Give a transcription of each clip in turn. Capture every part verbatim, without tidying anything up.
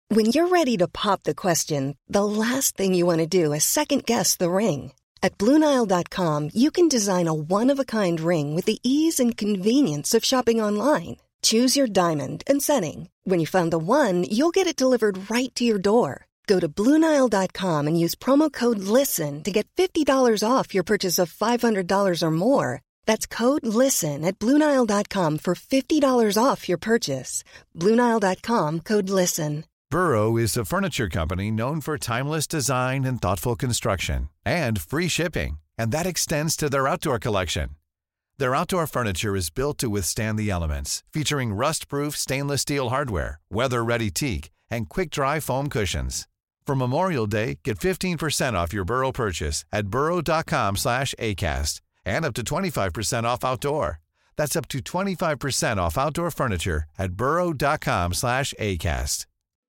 When you're ready to pop the question, the last thing you want to do is second-guess the ring. At Blue Nile dot com, you can design a one-of-a-kind ring with the ease and convenience of shopping online. Choose your diamond and setting. When you find the one, you'll get it delivered right to your door. Go to Blue Nile dot com and use promo code LISTEN to get fifty dollars off your purchase of five hundred dollars or more. That's code LISTEN at Blue Nile dot com for fifty dollars off your purchase. Blue Nile dot com, code LISTEN. Burrow is a furniture company known for timeless design and thoughtful construction, and free shipping, and that extends to their outdoor collection. Their outdoor furniture is built to withstand the elements, featuring rust-proof stainless steel hardware, weather-ready teak, and quick-dry foam cushions. For Memorial Day, get fifteen percent off your Burrow purchase at burrow dot com slash acast, and up to twenty-five percent off outdoor. That's up to twenty-five percent off outdoor furniture at burrow dot com slash acast.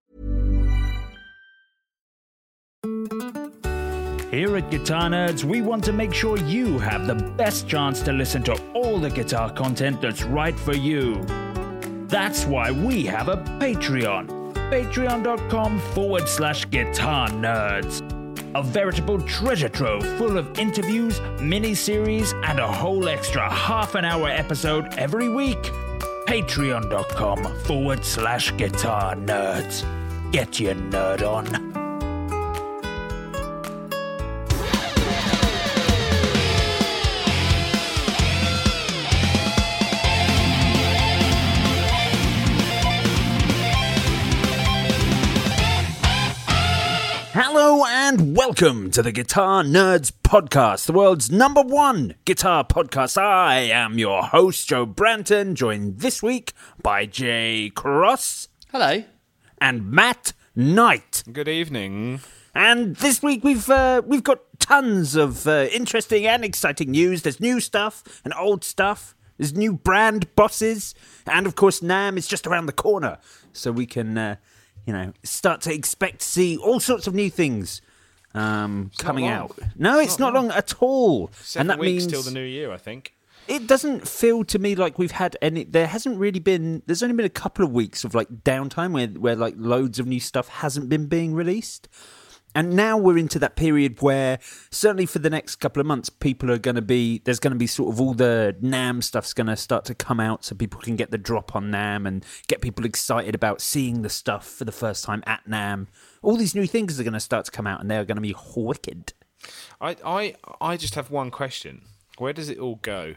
Here at Guitar Nerds, we want to make sure you have the best chance to listen to all the guitar content that's right for you. That's why we have a Patreon. Patreon.com forward slash Guitar Nerds. A veritable treasure trove full of interviews, mini-series, and a whole extra half an hour episode every week. Patreon.com forward slash Guitar Nerds. Get your nerd on. Hello and welcome to the Guitar Nerds Podcast, the world's number one guitar podcast. I am your host, Joe Branton, joined this week by Jay Cross. Hello. And Matt Knight. Good evening. And this week we've uh, we've got tons of uh, interesting and exciting news. There's new stuff and old stuff. There's new brand bosses. And of course, NAMM is just around the corner. So we can... Uh, You know, start to expect to see all sorts of new things um, coming out. No, it's, it's not, not long. long at all. Seven and that weeks means till the new year, I think. It doesn't feel to me like we've had any. There hasn't really been. There's only been a couple of weeks of like downtime where where like loads of new stuff hasn't been being released. And now we're into that period where, certainly for the next couple of months, people are going to be, there's going to be sort of all the NAMM stuff's going to start to come out so people can get the drop on NAMM and get people excited about seeing the stuff for the first time at NAMM. All these new things are going to start to come out and they're going to be wicked. I, I, I just have one question. Where does it all go?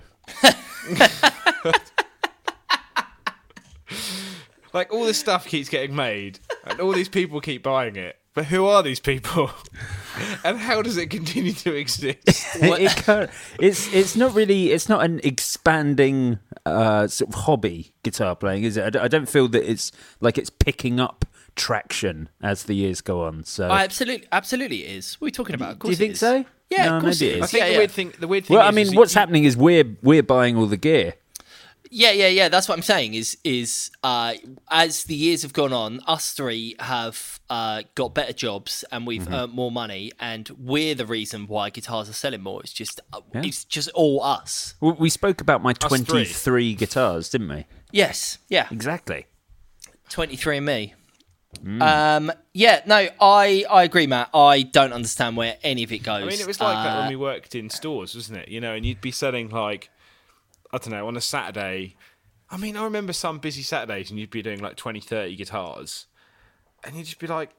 Like, all this stuff keeps getting made and all these people keep buying it. But who are these people? And how does it continue to exist? it, it it's it's not really it's not an expanding uh, sort of hobby guitar playing, is it? I don't feel that it's like it's picking up traction as the years go on. So oh, absolutely, absolutely, it is. What are we talking about? Of course Do you think it is. so? Yeah, no, of course maybe it is. I think yeah, the yeah. weird thing. The weird thing. Well, is, I mean, is what's you, happening is we're we're buying all the gear. Yeah, yeah, yeah. That's what I'm saying. Is is uh, as the years have gone on, us three have uh, got better jobs and we've mm-hmm. earned more money, and we're the reason why guitars are selling more. It's just uh, yeah. it's just all us. Well, we spoke about my twenty-three guitars, didn't we? Yes. Yeah. Exactly. twenty-three and me. Mm. Um, yeah, no, I, I agree, Matt. I don't understand where any of it goes. I mean, it was like uh, that when we worked in stores, wasn't it? You know, and you'd be selling like, I don't know, on a Saturday. I mean, I remember some busy Saturdays and you'd be doing like twenty, thirty guitars. And you'd just be like,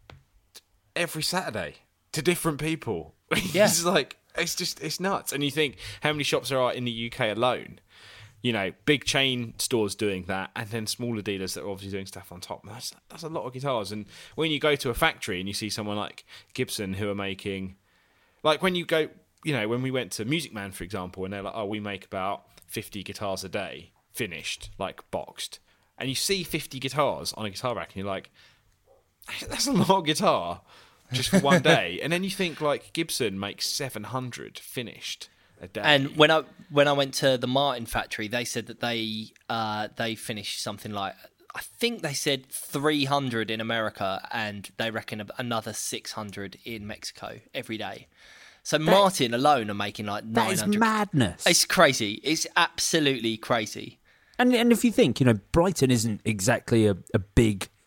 every Saturday to different people. Yeah. It's like, it's just, it's nuts. And you think, how many shops there are in the U K alone? You know, big chain stores doing that, and then smaller dealers that are obviously doing stuff on top. That's, that's a lot of guitars. And when you go to a factory and you see someone like Gibson who are making, like when you go, you know, when we went to Music Man, for example, and they're like, oh, we make about fifty guitars a day, finished, like boxed. And you see fifty guitars on a guitar rack, and you're like, that's a lot of guitar just for one day. And then you think, like, Gibson makes seven hundred finished a day. And when I when I went to the Martin factory, they said that they uh, they finished something like, I think they said three hundred in America, and they reckon another six hundred in Mexico every day. So that, Martin alone are making like nine hundred. That is madness. It's crazy. It's absolutely crazy. And and if you think, you know, Brighton isn't exactly a, a big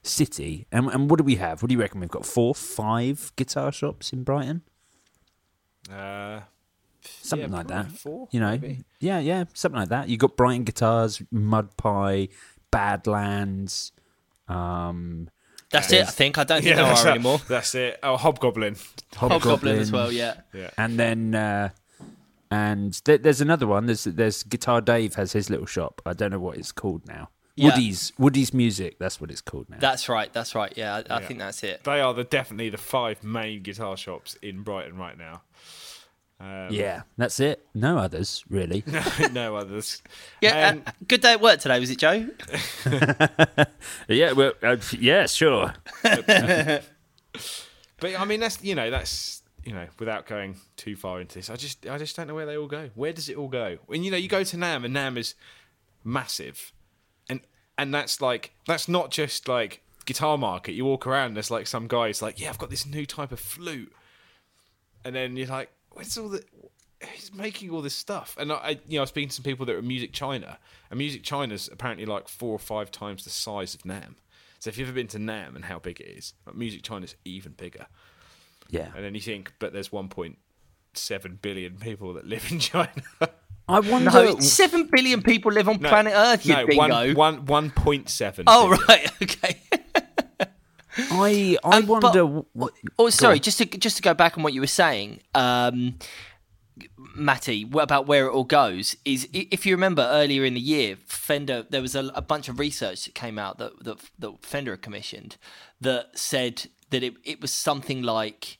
city. And, and what do we have? What do you reckon? We've got four, five guitar shops in Brighton? Uh, something yeah, like that. Four, you know, maybe. yeah, yeah, something like that. You got Brighton Guitars, Mud Pie, Badlands. Um, That's it, I think. I don't think Yeah, there that's are that- anymore. That's it. Oh, Hobgoblin. Hobgoblin as well, yeah. Yeah. And then, uh, and th- there's another one. There's there's Guitar Dave has his little shop. I don't know what it's called now. Yeah. Woody's Woody's Music. That's what it's called now. That's right, that's right. Yeah, I, I Yeah. think that's it. They are the definitely the five main guitar shops in Brighton right now. Um, yeah, that's it. No others really. no, no others. Yeah, Um, uh, good day at work today, was it, Joe? yeah, well, uh, yeah, sure. But I mean, that's you know, that's you know, without going too far into this, I just, I just don't know where they all go. Where does it all go? When you know, you go to NAMM, and NAMM is massive, and and that's like, that's not just like Guitar Market. You walk around, and there's like some guys like, yeah, I've got this new type of flute, and then you're like, where's all the? He's making all this stuff, and I, you know, I was speaking to some people that are at Music China, and Music China's apparently like four or five times the size of NAMM. So if you've ever been to NAMM and how big it is, like Music China's even bigger. Yeah. And then you think, but there's one point seven billion people that live in China. I wonder. No, seven billion people live on No, planet Earth, you no, bingo. one, one, one point seven. Oh, billion. right, okay. I I Um, but- wonder. what, Oh, sorry, on. just to just to go back on what you were saying, um, Matty, what about where it all goes? Is i- if you remember earlier in the year, Fender, there was a, a bunch of research that came out that, that that Fender had commissioned that said that it it was something like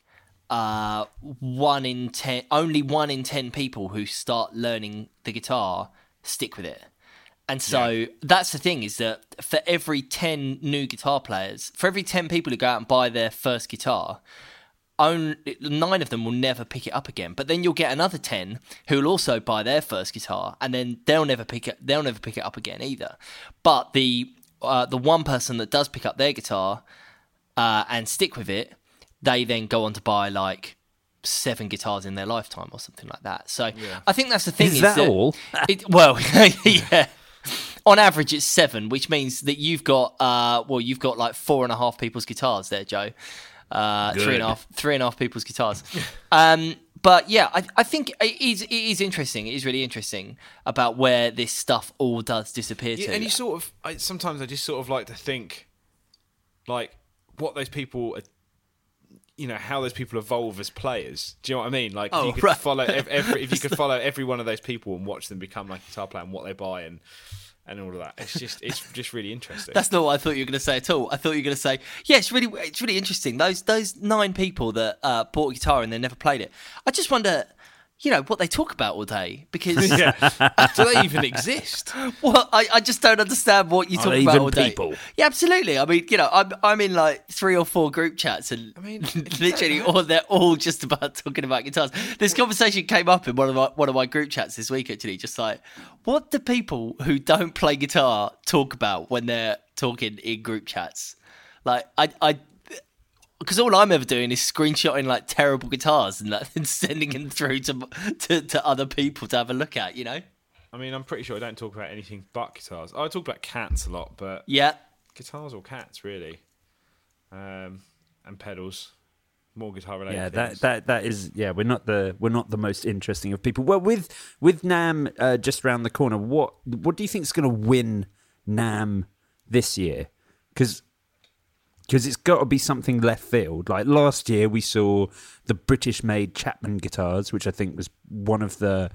uh, one in ten, only one in ten people who start learning the guitar stick with it. And so Yeah. that's the thing, is that for every ten new guitar players, for every ten people who go out and buy their first guitar, own, nine of them will never pick it up again. But then you'll get another ten who will also buy their first guitar, and then they'll never pick it. They'll never pick it up again either. But the uh, the one person that does pick up their guitar uh, and stick with it, they then go on to buy like seven guitars in their lifetime or something like that. So I think that's the thing. Is Is, that all? It, well, yeah. On average, it's seven, which means that you've got uh, well, you've got like four and a half people's guitars there, Joe. Uh, three and a half, three and a half people's guitars. um, but yeah, I, I think it is, it is interesting. It is really interesting about where this stuff all does disappear Yeah, to. and you sort of, I, sometimes I just sort of like to think, like, what those people are, you know, how those people evolve as players. Do you know what I mean? Like, if Oh, you could right. follow ev- every, if you could follow every one of those people and watch them become like a guitar player and what they buy and and all of that, it's just it's just really interesting. That's not what I thought you were going to say at all. I thought you were going to say, yeah, it's really, it's really interesting. Those those nine people that uh, bought a guitar and they never played it. I just wonder, you know, what they talk about all day, because yeah. Do they even exist? well, I, I just don't understand what you Are talk they about even all day. people? Yeah, absolutely. I mean, you know, I'm I'm in like three or four group chats, and I mean, literally, all they're all just about talking about guitars. This conversation came up in one of my one of my group chats this week. Actually, just like, what do people who don't play guitar talk about when they're talking in group chats? Like, I I. Because all I'm ever doing is screenshotting like terrible guitars and, like, and sending them through to, to to other people to have a look at, you know? I mean, I'm pretty sure I don't talk about anything but guitars. I talk about cats a lot, but Yeah. guitars or cats really, um, and pedals, more guitar related. Yeah, things. that, that that is yeah. We're not the we're not the most interesting of people. Well, with with NAMM uh, just round the corner, what what do you think is going to win NAMM this year? Because because it's got to be something left field. Like last year, we saw the British-made Chapman guitars, which I think was one of the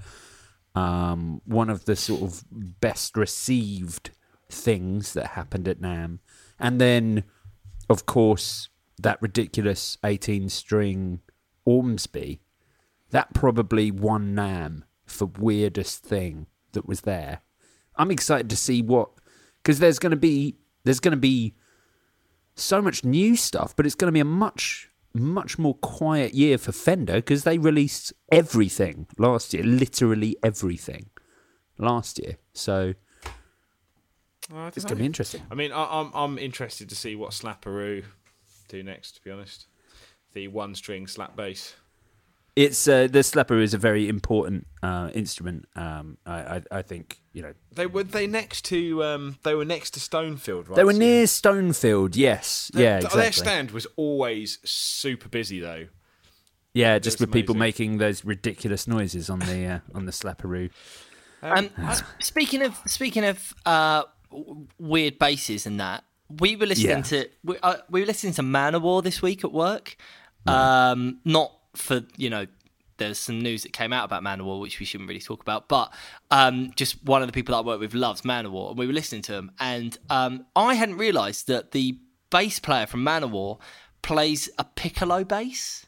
um, one of the sort of best received things that happened at NAMM, and then of course that ridiculous eighteen-string Ormsby. That probably won NAMM for weirdest thing that was there. I'm excited to see what, because there's going to be there's going to be so much new stuff, but it's going to be a much much more quiet year for Fender because they released everything last year, literally everything last year. So Well, I don't it's know. going to be interesting. I mean, I, I'm I'm interested to see what Slapperoo do next. To be honest, the one-string slap bass. it's uh, the slapper is a very important uh, instrument. Um, I, I, I think you know They were they next to um, they were next to Stonefield, right? they were near Stonefield. Yes, Their- yeah, exactly. Their stand was always super busy though. Yeah, just That's with people amazing. making those ridiculous noises on the uh, on the slapperoo. Um, s- speaking of speaking of uh, w- weird basses and that, we were listening Yeah. to we, uh, we were listening to Manowar this week at work. Um, not for you know, there's some news that came out about Manowar which we shouldn't really talk about, but um, just one of the people that I work with loves Manowar, and we were listening to them, and um, I hadn't realised that the bass player from Manowar plays a piccolo bass.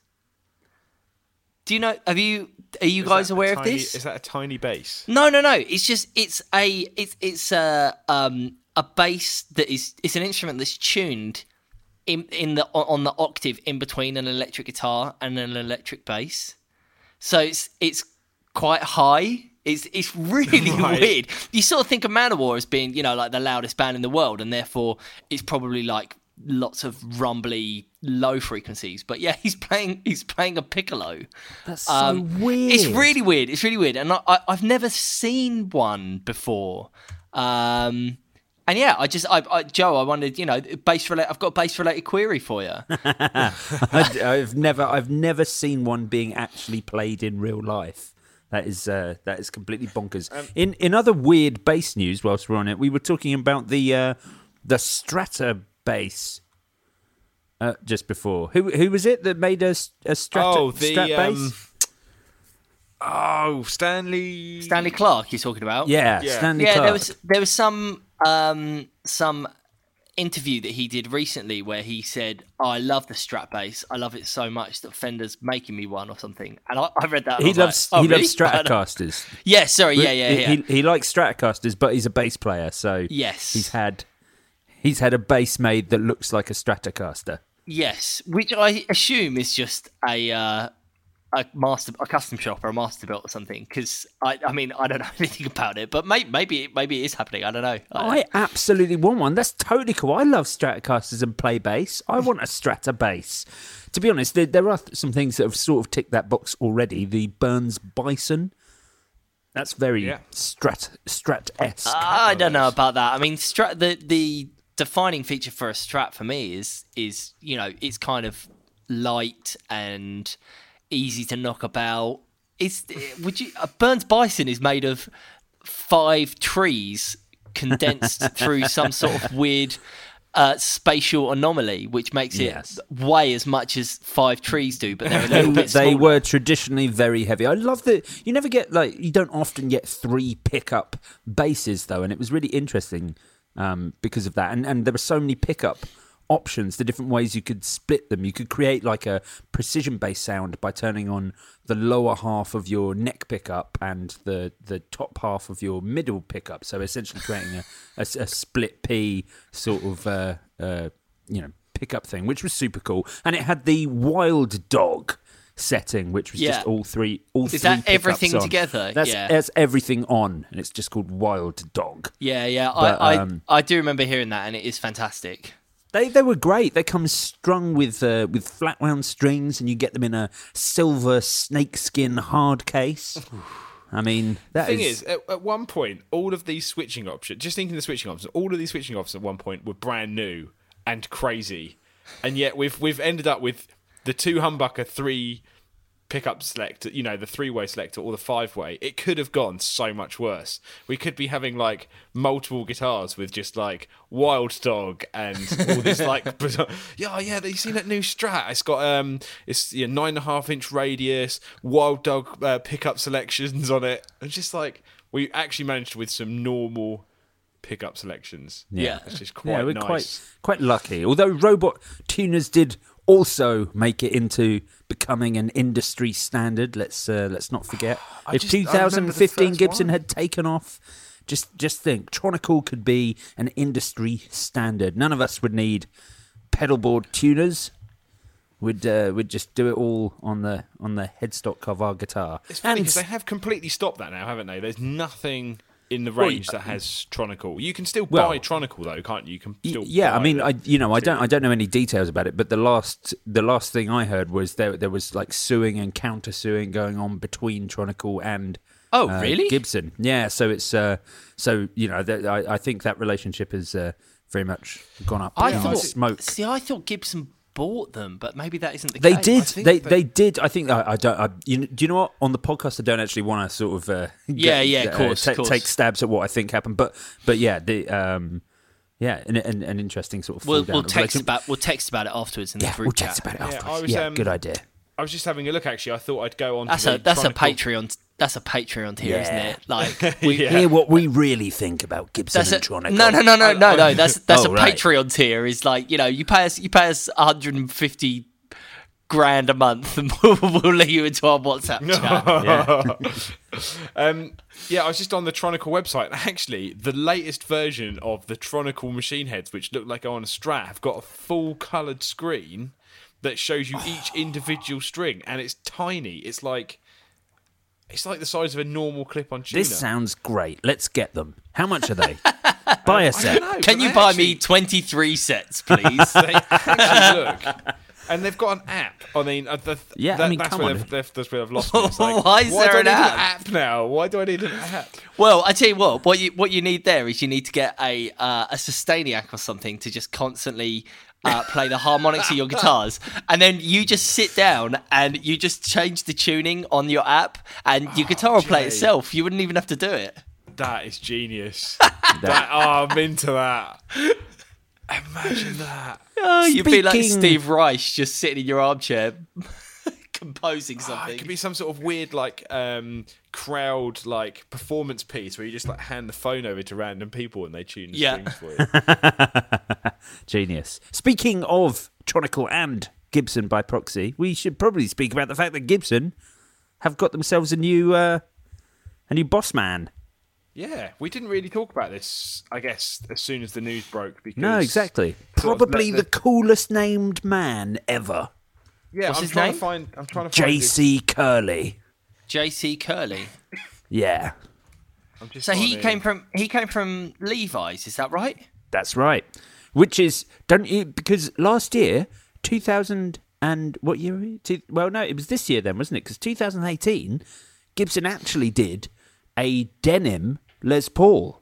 Do you know? Have you? Are you Is guys that a aware of tiny- this? Is that a tiny bass? No, no, no. It's just it's a it's it's a um a bass that is it's an instrument that's tuned in in the on the octave in between an electric guitar and an electric bass. So it's it's quite high. It's it's really Right. weird. You sort of think of Manowar as being, you know, like the loudest band in the world, and therefore it's probably like lots of rumbly low frequencies. But yeah, he's playing he's playing a piccolo. That's so Um, weird. It's really weird. It's really weird, and I, I, I've never seen one before. Um, and yeah, I just, I, I, Joe, I wondered, you know, bass related. I've got a bass related query for you. I, I've never, I've never seen one being actually played in real life. That is, uh, that is completely bonkers. Um, in in other weird bass news, whilst we're on it, we were talking about the uh, the Strata bass uh, just before. Who who was it that made a, a Strata Oh, the, Strat bass? um, Oh, Stanley. Stanley Clark, you're talking about? yeah, yeah. Stanley yeah. Clark. There was there was some um, some interview that he did recently where he said, oh, "I love the Strat bass. I love it so much that Fender's making me one or something." And I, I read that. And I he was loves like, oh, he really? loves Stratocasters. Yeah, sorry. Yeah, yeah, He- yeah. He, he likes Stratocasters, but he's a bass player, so Yes. he's had he's had a bass made that looks like a Stratocaster. Yes, which I assume is just a uh, a master, a custom shop or a master built or something. Because I, I mean, I don't know anything about it, but may, maybe, maybe it is happening. I don't know. I, I absolutely want one. That's totally cool. I love Stratocasters and play bass. I want a Strata bass. To be honest, there, there are some things that have sort of ticked that box already. The Burns Bison. That's very Yeah. Strat Strat-esque. I don't know about that. I mean, strat the the defining feature for a Strat for me is is you know it's kind of light and easy to knock about. It's would you a Burns Bison is made of five trees condensed through some sort of weird uh, spatial anomaly, which makes it Yes. weigh as much as five trees do, but they're a little They, bit they smaller. were traditionally very heavy. I love that you never get like you don't often get three pickup basses though, and it was really interesting um, because of that. And and there were so many pickup options, the different ways you could split them. You could create like a precision bass sound by turning on the lower half of your neck pickup and the the top half of your middle pickup. So essentially creating a, a, a split P sort of uh, uh, you know pickup thing, which was super cool. And it had the Wild Dog setting, which was Yeah. just all three all Is three that pickups everything on. together? That's, Yeah. that's everything on, and it's just called Wild Dog. Yeah, yeah. But, I, um, I I do remember hearing that, and it is fantastic. They they were great. They come strung with uh, with flat round strings, and you get them in a silver snakeskin hard case. I mean, that thing is, is, at, at one point, all of these switching options, just thinking the switching options, all of these switching options at one point were brand new and crazy, and yet we've we've ended up with the two humbucker three pickup selector, you know, the three-way selector or the five-way. It could have gone so much worse. We could be having like multiple guitars with just like Wild Dog and all this like bizarre, yeah, yeah. You seen that new Strat? It's got um, it's yeah, nine and a half inch radius, Wild Dog uh, pickup selections on it. And just like we actually managed with some normal pickup selections. Yeah. It's just quite yeah, we're nice. quite quite lucky. Although robot tuners did also make it into becoming an industry standard. Let's uh, let's not forget. I if just- I remember the twenty fifteen first Gibson one. had taken off, just just think, Tronical could be an industry standard. None of us would need pedalboard tuners. We'd uh, we'd just do it all on the on the headstock of our guitar. It's funny And because they have completely stopped that now, haven't they? There's nothing in the Well, range that has Tronicle. You can still Well, buy Tronicle though, can't you? You can still yeah, I buy mean, the I you know, I don't material. I don't know any details about it, but the last the last thing I heard was there there was like suing and counter suing going on between Tronicle and Oh, uh, really? Gibson. Yeah, so it's uh, so you know, th- I I think that relationship has uh, very much gone up I in thought. smoke. See, I thought Gibson bought them, but maybe that isn't the They case. did. think They that- they did. I think I, I don't. I, you, do you know what? On the podcast, I don't actually want to sort of uh, Yeah, get- yeah, of uh, course, ta- of course. take stabs at what I think happened. But but yeah, the um, yeah, an, an, an interesting sort of. We'll, fall down we'll of text relation- about we'll text about it afterwards in the Yeah, group we'll chat. text about it Yeah, afterwards. I was, Yeah, um, good idea. I was just having a look. Actually, I thought I'd go on. That's to a the that's a Tronicle- Patreon. That's a Patreon tier, Yeah. isn't it? Like we, Yeah. Hear what we really think about Gibson That's a, and Tronicle. no, no, no, no, no, no. That's that's Oh, a right. Patreon tier. Is like you know you pay us you pay us one hundred fifty grand a month, and we'll, we'll let you into our WhatsApp chat. Um, yeah, I was just on the Tronicle website. Actually, the latest version of the Tronicle machine heads, which look like on a Strat, have got a full coloured screen that shows you each individual string, and it's tiny. It's like it's like the size of a normal clip-on tuner. This sounds great. Let's get them. How much are they? Buy a I set. don't know, Can but you they buy actually- me twenty-three sets, please? They actually look. And they've got an app. I mean, uh, the, Yeah, I that- mean, that's come where on. they've, they've, that's where I've lost me. It's like, Why is why there do I an need app? an app now? Why do I need an app? Well, I tell you what, what you what you need there is you need to get a uh, a Sustainiac or something to just constantly uh, play the harmonics of your guitars, and then you just sit down and you just change the tuning on your app, and your guitar will play Jay. itself. You wouldn't even have to do it. That is genius. that, oh, I'm into that. Imagine that. Oh, you'd be like Speaking- Steve Reich, just sitting in your armchair, composing Oh, something. it could be some sort of weird, like, um, crowd, like, performance piece where you just, like, hand the phone over to random people and they tune the Yeah. strings for you. Genius. Speaking of Tronicle and Gibson by proxy, we should probably speak about the fact that Gibson have got themselves a new uh, a new boss man. Yeah, we didn't really talk about this, I guess, as soon as the news broke. Because No, exactly. sort of Probably let the coolest named man ever. Yeah, What's I'm his trying name? to find. I'm trying to find. J his- C Curley. J C Curley. Yeah, I'm just So he on came here. from he came from Levi's, is that right? that's right. Which is don't you because last year, two thousand and what year? were we? Two, well, no, it was this year then, wasn't it? Because two thousand eighteen, Gibson actually did a denim Les Paul.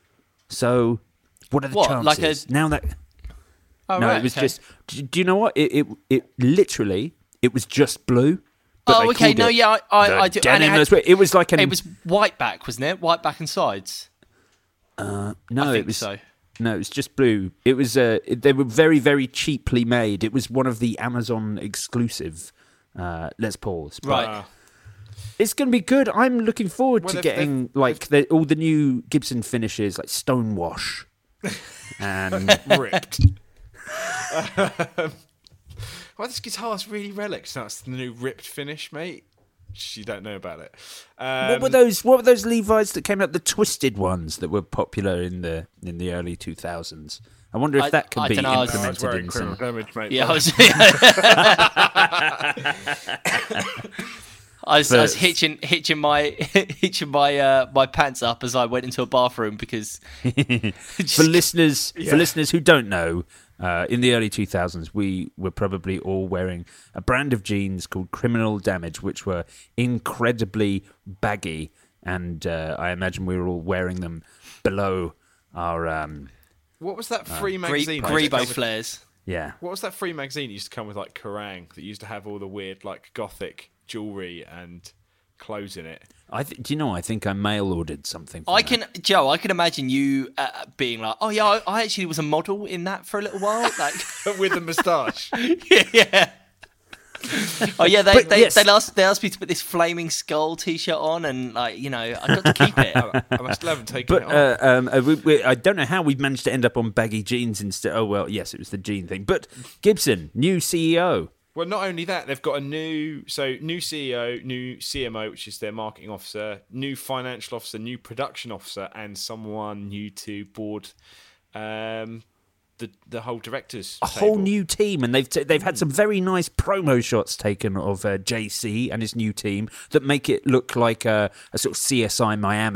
So, what are the What, chances like a- now that? Oh, no, right, it was okay. just. Do, do you know what? It, it it literally it was just blue. but Oh, they okay. called No, it yeah, I, the I, I do. and denim it, had- Les Paul. It was like an. it was white back, wasn't it? White back and sides. no, I think it was so. No, it was just blue. It was uh, it, they were very, very cheaply made. It was one of the Amazon exclusive uh, Les Pauls. But Right. Ah. it's going to be good. I'm looking forward Well, to they've- getting like the, all the new Gibson finishes, like Stonewash, and ripped. Well, this guitar's really relics. That's the new ripped finish, mate. You don't know about it. Um, what were those? What were those Levi's that came out? The twisted ones that were popular in the in the early two thousands. I wonder if I- that can I be dunno, I was- I was implemented wearing in criminal some. damage, mate. Yeah, I was. I was, I was But- hitching hitching my hitching my uh, my pants up as I went into a bathroom because For listeners, for listeners who don't know, uh, in the early two thousands, we were probably all wearing a brand of jeans called Criminal Damage, which were incredibly baggy, and uh, I imagine we were all wearing them below our um, What was that free Gre- magazine? that used to Grebo come with- flares. yeah. What was that free magazine that used to come with like Kerrang that used to have all the weird like gothic jewelry and clothes in it? I th- do you know? I think I mail ordered something. From I that. can, Joe. I can imagine you uh, being like, "Oh yeah, I, I actually was a model in that for a little while." Like, With a moustache. yeah. Oh yeah, they But they, yes. they asked they asked me to put this flaming skull T-shirt on, and like you know, I got to keep it. I I still haven't taken But it off. uh, um, uh, we, we, I don't know how we managed to end up on baggy jeans instead. Oh well, yes, it was the jean thing. But Gibson, new C E O. Well, not only that, they've got a new so new C E O, new C M O, which is their marketing officer, new financial officer, new production officer, and someone new to board um, the the whole directors. A whole new team, and they've t- they've had some very nice promo shots taken of uh, J C and his new team that make it look like a, a sort of C S I Miami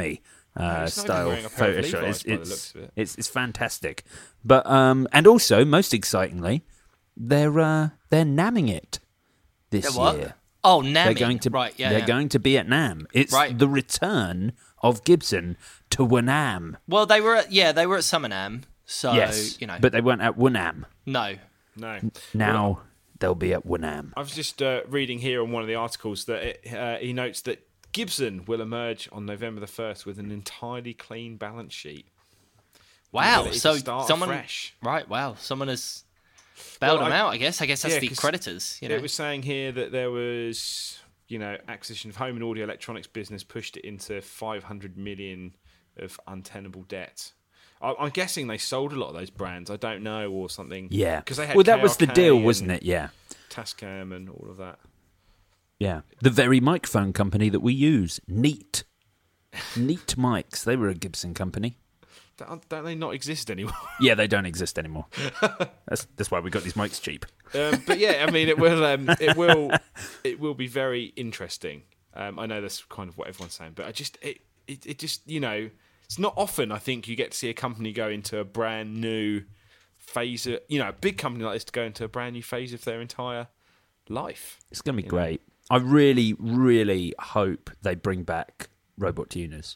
uh, he's not even style wearing a pair of photo shot. Levi's It's by the it's, looks of it. it's it's fantastic. But um, and also most excitingly, they're uh, they're namming it this They're what? year. Oh, Namming. They're going to right, yeah, they're yeah. going to be at NAMM. It's Right. the return of Gibson to WNAM. Well, they were at, yeah, they were at Summer NAMM, so, yes, you know. but they weren't at WNAM. no. No. Now Well, they'll be at WNAM. I was just uh, reading here on one of the articles that it, uh, he notes that Gibson will emerge on November the first with an entirely clean balance sheet. Wow. ability to So start someone fresh. Right, wow. Someone has bailed Well, them I- out, I guess. I guess that's Yeah, the 'cause creditors, you know. It was saying here that there was, you know, acquisition of home and audio electronics business pushed it into five hundred million of untenable debt. I- I'm guessing they sold a lot of those brands. I don't know, or something. Yeah. Because they had well, that was the K R K deal, and wasn't it? Yeah. Tascam and all of that. Yeah. The very microphone company that we use, Neat. Neat Mics. They were a Gibson company. Don't, don't they not exist anymore? Yeah, they don't exist anymore. That's that's why we got these mics cheap. um, but yeah, I mean, it will, um, it will, it will be very interesting. Um, I know that's kind of what everyone's saying, but I just, it, it, it just, you know, it's not often I think you get to see a company go into a brand new phase of, you know, a big company like this to go into a brand new phase of their entire life. It's going to be You great. I really, really hope they bring back robot tuners.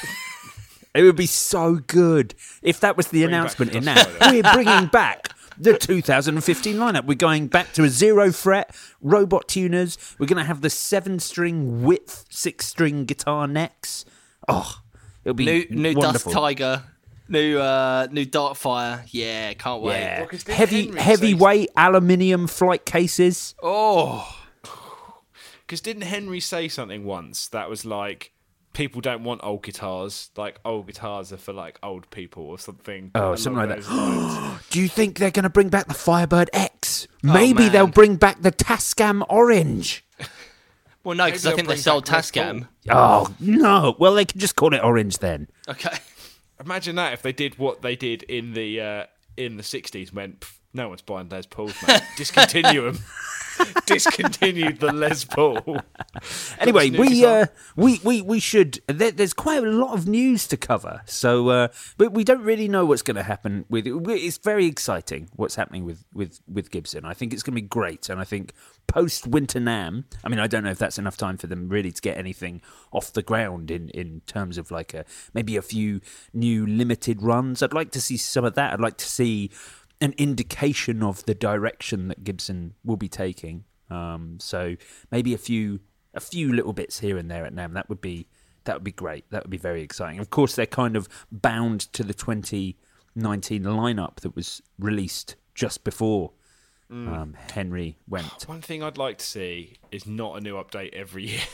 It would be so good if that was the Bring back announcement in Dust that. We're bringing back the two thousand fifteen lineup. We're going back to a zero fret robot tuners. We're going to have the seven string width, six string guitar necks. Oh, it'll be New new wonderful. Dust Tiger, new uh, new Darkfire. Yeah, can't wait. Yeah, Well, 'cause didn't heavy Henry say- heavyweight aluminium flight cases. Oh, Because didn't Henry say something once that was like, people don't want old guitars, like old guitars are for like old people or something. Oh, along something like that. those lines. Do you think they're going to bring back the Firebird X? Maybe man. they'll bring back the Tascam Orange. well, no, because Maybe I think they'll they bring sold back Les Tascam. Oh, no. Well, they can just call it Orange then. Okay. Imagine that if they did what they did in the uh, in the sixties. Went, "Pff, no one's buying Les Pauls, mate. Discontinue them. Discontinued the Les Paul. Anyway, New we, guitar. uh, we we we should. There, there's quite a lot of news to cover, so uh, but we don't really know what's going to happen with it. It's very exciting what's happening with, with, with Gibson. I think it's going to be great, and I think post Winter NAMM. I mean, I don't know if that's enough time for them really to get anything off the ground in, in terms of like a maybe a few new limited runs. I'd like to see some of that. I'd like to see an indication of the direction that Gibson will be taking. Um, so maybe a few a few little bits here and there at NAMM. That would be that would be great. That would be very exciting. Of course, they're kind of bound to the twenty nineteen lineup that was released just before um, Henry went. One thing I'd like to see is not a new update every year.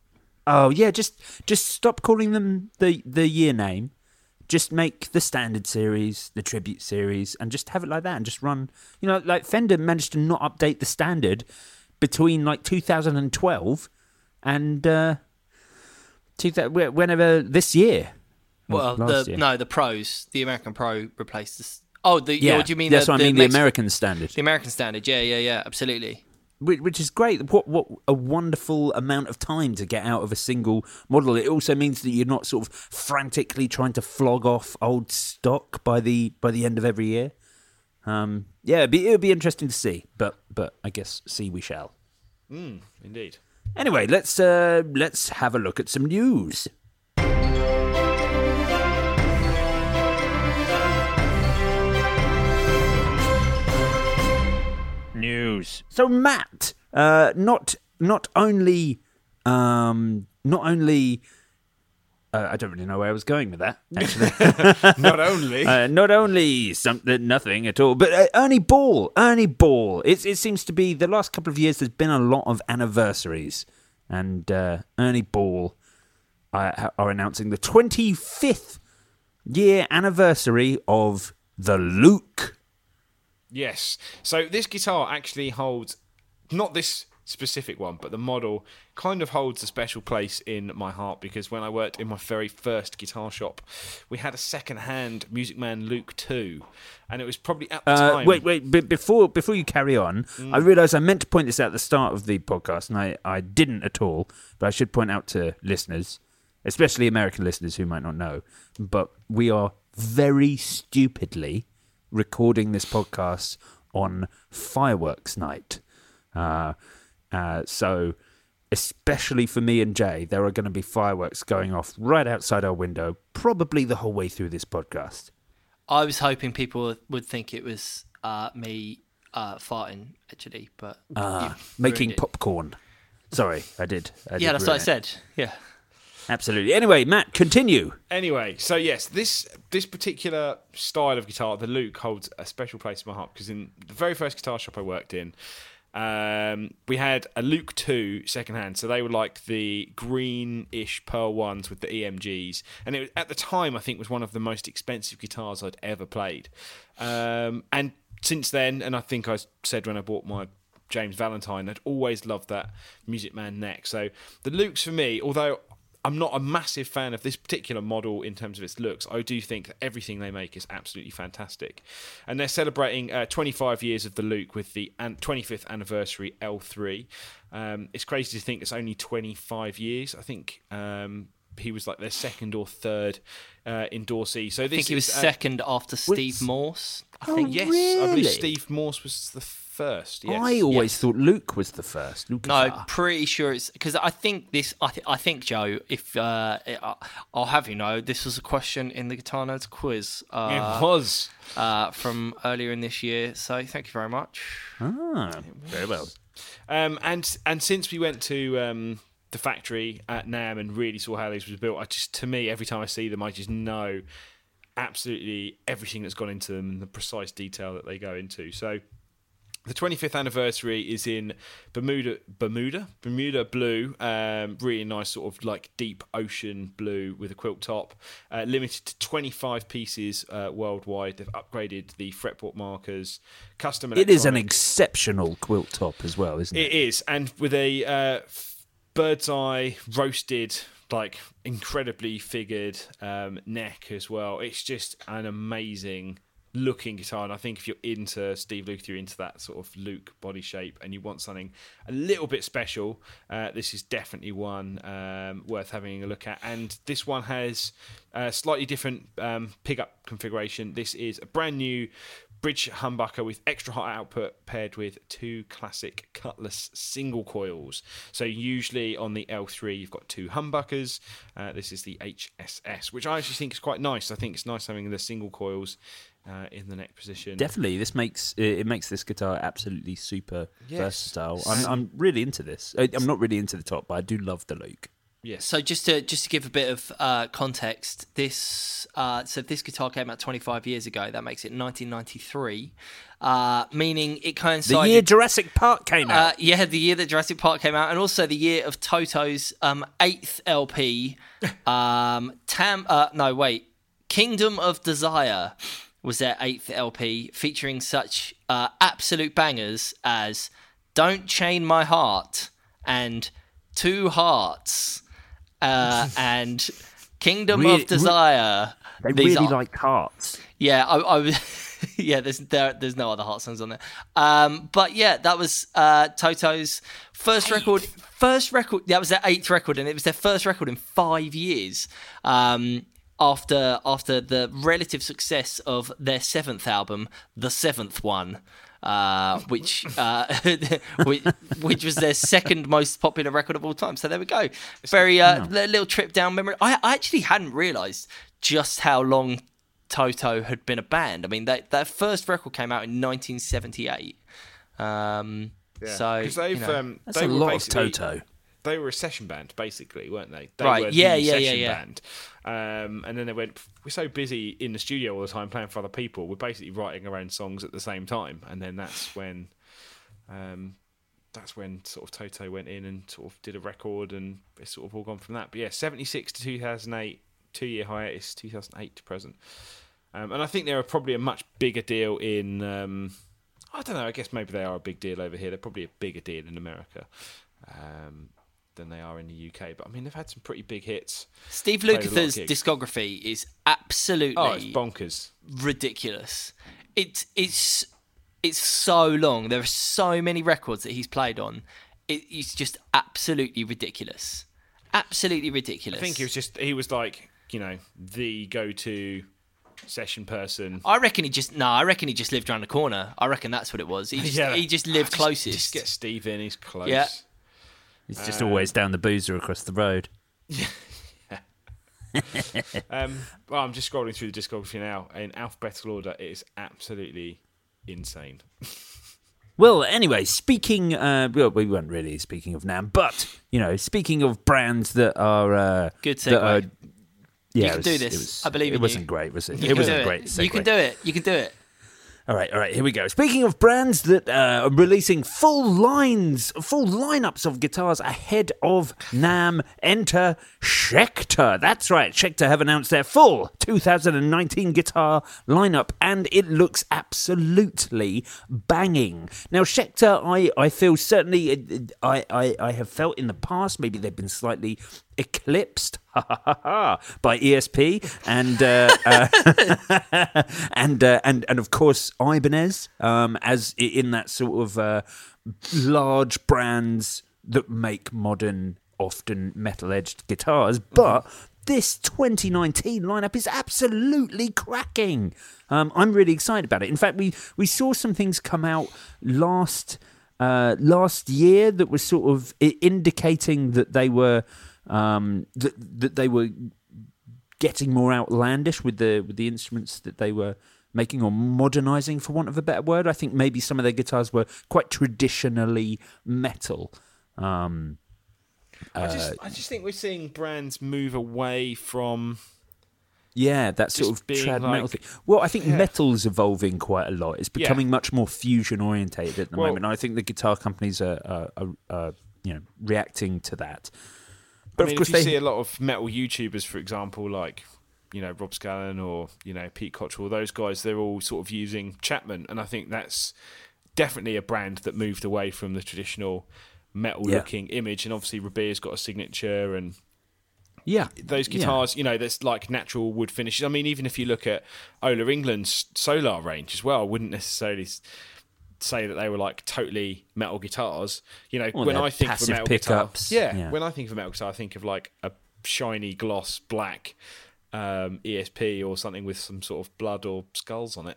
Oh yeah, just just stop calling them the the year name. Just make the standard series, the tribute series, and just have it like that, and just run. You know, like Fender managed to not update the standard between like two thousand twelve and uh, two thousand, whenever this year. Well, last the year. no, the Pros, the American Pro replaced this. Oh, the yeah, what do you mean? that's the, what I mean. Mex- The American standard, the American standard. Yeah, yeah, yeah. Absolutely. which, which is great. What what a wonderful amount of time to get out of a single model. It also means that you're not sort of frantically trying to flog off old stock by the by the end of every year. Um, yeah, it'd be, it would be interesting to see, but but I guess see we shall. Mm, indeed. Anyway, let's uh, let's have a look at some news. News. So Matt, uh, not not only um, not only uh, I don't really know where I was going with that. Actually, Not only. uh, not only something, nothing at all, but uh, Ernie Ball. Ernie Ball. It it seems to be the last couple of years. There's been a lot of anniversaries, and uh, Ernie Ball are, are announcing the twenty-fifth year anniversary of the Luke. Yes. So this guitar actually holds, not this specific one, but the model kind of holds a special place in my heart, because when I worked in my very first guitar shop, we had a second-hand Music Man Luke two, and it was probably at the Uh, time... wait, wait, but before before you carry on, I realised I meant to point this out at the start of the podcast, and I, I didn't at all, but I should point out to listeners, especially American listeners who might not know, but we are very stupidly recording this podcast on fireworks night. Uh, uh, so, especially for me and Jay, there are going to be fireworks going off right outside our window, probably the whole way through this podcast. I was hoping people would think it was uh, me uh, farting, actually, but uh, making popcorn. Sorry, I did. I did yeah, that's what I it. said. Yeah. Absolutely. Anyway, Matt, continue. Anyway, so yes, this this particular style of guitar, the Luke, holds a special place in my heart because in the very first guitar shop I worked in, um, we had a Luke two secondhand. So they were like the greenish pearl ones with the E M Gs, and it was, at the time I think was one of the most expensive guitars I'd ever played. Um, and since then, and I think I said when I bought my James Valentine, I'd always loved that Music Man neck. So the Lukes for me, although I'm not a massive fan of this particular model in terms of its looks, I do think that everything they make is absolutely fantastic. And they're celebrating uh, twenty-five years of the Luke with the twenty-fifth anniversary L three. Um, it's crazy to think it's only twenty-five years. I think um, he was like their second or third uh, endorsee. So this I think he was is, uh, second after Steve was... Morse. I Oh, think. Yes, really? I believe Steve Morse was the first. Yes. I always Yes. thought Luke was the first. Luke No, pretty sure it's because I think this. I, th- I think Joe. If uh, it, uh, I'll have you know, this was a question in the Guitar Nerds quiz. Uh, It was. uh, from earlier in this year. So thank you very much. Ah, very well. Um, and and since we went to um, the factory at NAMM and really saw how these was built, I just to me every time I see them, I just know absolutely everything that's gone into them and the precise detail that they go into. So the twenty-fifth anniversary is in Bermuda, Bermuda, Bermuda blue, um, really nice sort of like deep ocean blue with a quilt top, uh, limited to twenty-five pieces uh, worldwide. They've upgraded the fretboard markers, custom. It is an electronic- exceptional quilt top as well, isn't it? It is, and with a uh, bird's eye roasted, like incredibly figured um, neck as well. It's just an amazing looking guitar, and I think if you're into Steve Luke, you're into that sort of Luke body shape and you want something a little bit special, uh, this is definitely one um, worth having a look at. And this one has a slightly different um, pickup configuration. This is a brand new bridge humbucker with extra hot output paired with two classic Cutlass single coils. So usually on the L three you've got two humbuckers. Uh, this is the H S S, which I actually think is quite nice. I think it's nice having the single coils Uh, in the neck position. Definitely, this makes it makes this guitar absolutely super Yes. versatile. I'm, I'm really into this. I- I'm not really into the top, but I do love the Luke. Yes. So just to just to give a bit of uh, context, this uh, so this guitar came out twenty-five years ago. That makes it nineteen ninety-three, uh, meaning it The coincided. year Jurassic Park came out. Uh, yeah, the year that Jurassic Park came out, and also the year of Toto's um, eighth L P. Um, Tam, uh, no wait, Kingdom of Desire was their eighth L P, featuring such uh, absolute bangers as "Don't Chain My Heart" and "Two Hearts" uh, and "Kingdom Really- of Desire." they These really are- liked hearts. Yeah, I, I was. Yeah, there's there, there's no other heart songs on there. Um, but yeah, that was uh, Toto's first record. First record. That was their eighth record, and it was their first record in five years. Um, after after the relative success of their seventh album, The Seventh One, uh, which, uh, which which was their second most popular record of all time. So there we go. Very uh, little trip down memory. I, I actually hadn't realised just how long Toto had been a band. I mean, they, their first record came out in nineteen seventy-eight. Um, Yeah. So 'Cause they've, you know. um, That's they a were lot of basically- Toto. They were a session band, basically, weren't they? They Right, were yeah, the yeah, yeah, session yeah. band. Um, and then they went, we're so busy in the studio all the time playing for other people, we're basically writing our own songs at the same time. And then that's when um, that's when sort of Toto went in and sort of did a record, and it's sort of all gone from that. But yeah, seventy-six to two thousand eight, two-year hiatus, two thousand eight to present. Um, and I think they're probably a much bigger deal in... Um, I don't know, I guess maybe they are a big deal over here. They're probably a bigger deal in America. Um, than they are in the U K. But I mean, they've had some pretty big hits. Steve Played a lot of Lukather's gigs. discography is absolutely Oh, it's bonkers. ridiculous. It's it's it's so long. There are so many records that he's played on. It, it's just absolutely ridiculous. Absolutely ridiculous. I think he was just he was like, you know, the go-to session person. I reckon he just no. I reckon he just lived around the corner. I reckon that's what it was. He just, Yeah. he just lived Just- closest. Just get Steve in. He's close. Yeah. He's just always down the boozer across the road. Um, well, I'm just scrolling through the discography now. In alphabetical order, it is absolutely insane. Well, anyway, speaking, uh, well, we weren't really speaking of NAMM, but, you know, speaking of brands that are... Uh, Good that segue. are- yeah, You it can was- do it this. was- I believe it in wasn't you. great, was it? You It can wasn't do a great it. segue. You can do it. You can do it. All right, all right, here we go. Speaking of brands that uh, are releasing full lines, full lineups of guitars ahead of NAMM, enter Schecter. That's right, Schecter have announced their full two thousand nineteen guitar lineup, and it looks absolutely banging. Now, Schecter, I, I feel certainly, I, I, I have felt in the past, maybe they've been slightly eclipsed by E S P and uh, uh, and uh, and and of course Ibanez um, as in that sort of uh, large brands that make modern, often metal-edged guitars, but. Mm-hmm. This twenty nineteen lineup is absolutely cracking. Um, I'm really excited about it. In fact, we, we saw some things come out last uh, last year that was sort of indicating that they were um, that that they were getting more outlandish with the with the instruments that they were making, or modernizing, for want of a better word. I think maybe some of their guitars were quite traditionally metal. Um, I just, I just think we're seeing brands move away from. Yeah, that sort Just of being trad like- metal thing. Well, I think Yeah. metal's evolving quite a lot. It's becoming Yeah. much more fusion orientated at the Well- moment. And I think the guitar companies are, are, are, are, you know, reacting to that. But I mean, of course, if you they see a lot of metal YouTubers, for example, like you know Rob Scallon or you know Pete Cottrell, those guys, they're all sort of using Chapman, and I think that's definitely a brand that moved away from the traditional metal-looking image. And obviously, Rabea's got a signature, and yeah, those yeah. guitars, you know, that's like natural wood finishes. I mean, even if you look at Ola England's Solar range as well, I wouldn't necessarily s- say that they were like totally metal guitars. You know, Well, when they're I think of a passive metal pickups, guitar, yeah, yeah. when I think of a metal guitar, I think of like a shiny gloss black um, E S P or something with some sort of blood or skulls on it.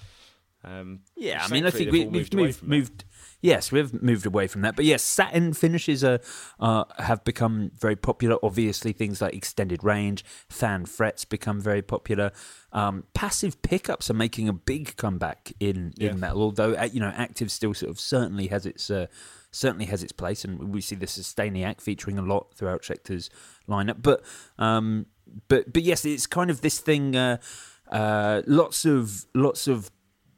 Um, Yeah, I which mean, I thankfully think they've we, all we've moved away moved, from that. moved. Yes, we've moved away from that. But yes, satin finishes are uh, have become very popular. Obviously, things like extended range, fan frets become very popular. Um, passive pickups are making a big comeback in, Yeah. in metal. Although uh, you know, active still sort of certainly has its uh, certainly has its place, and we see the Sustainiac featuring a lot throughout Schecter's lineup. But um, but but yes, it's kind of this thing. Uh, uh, lots of lots of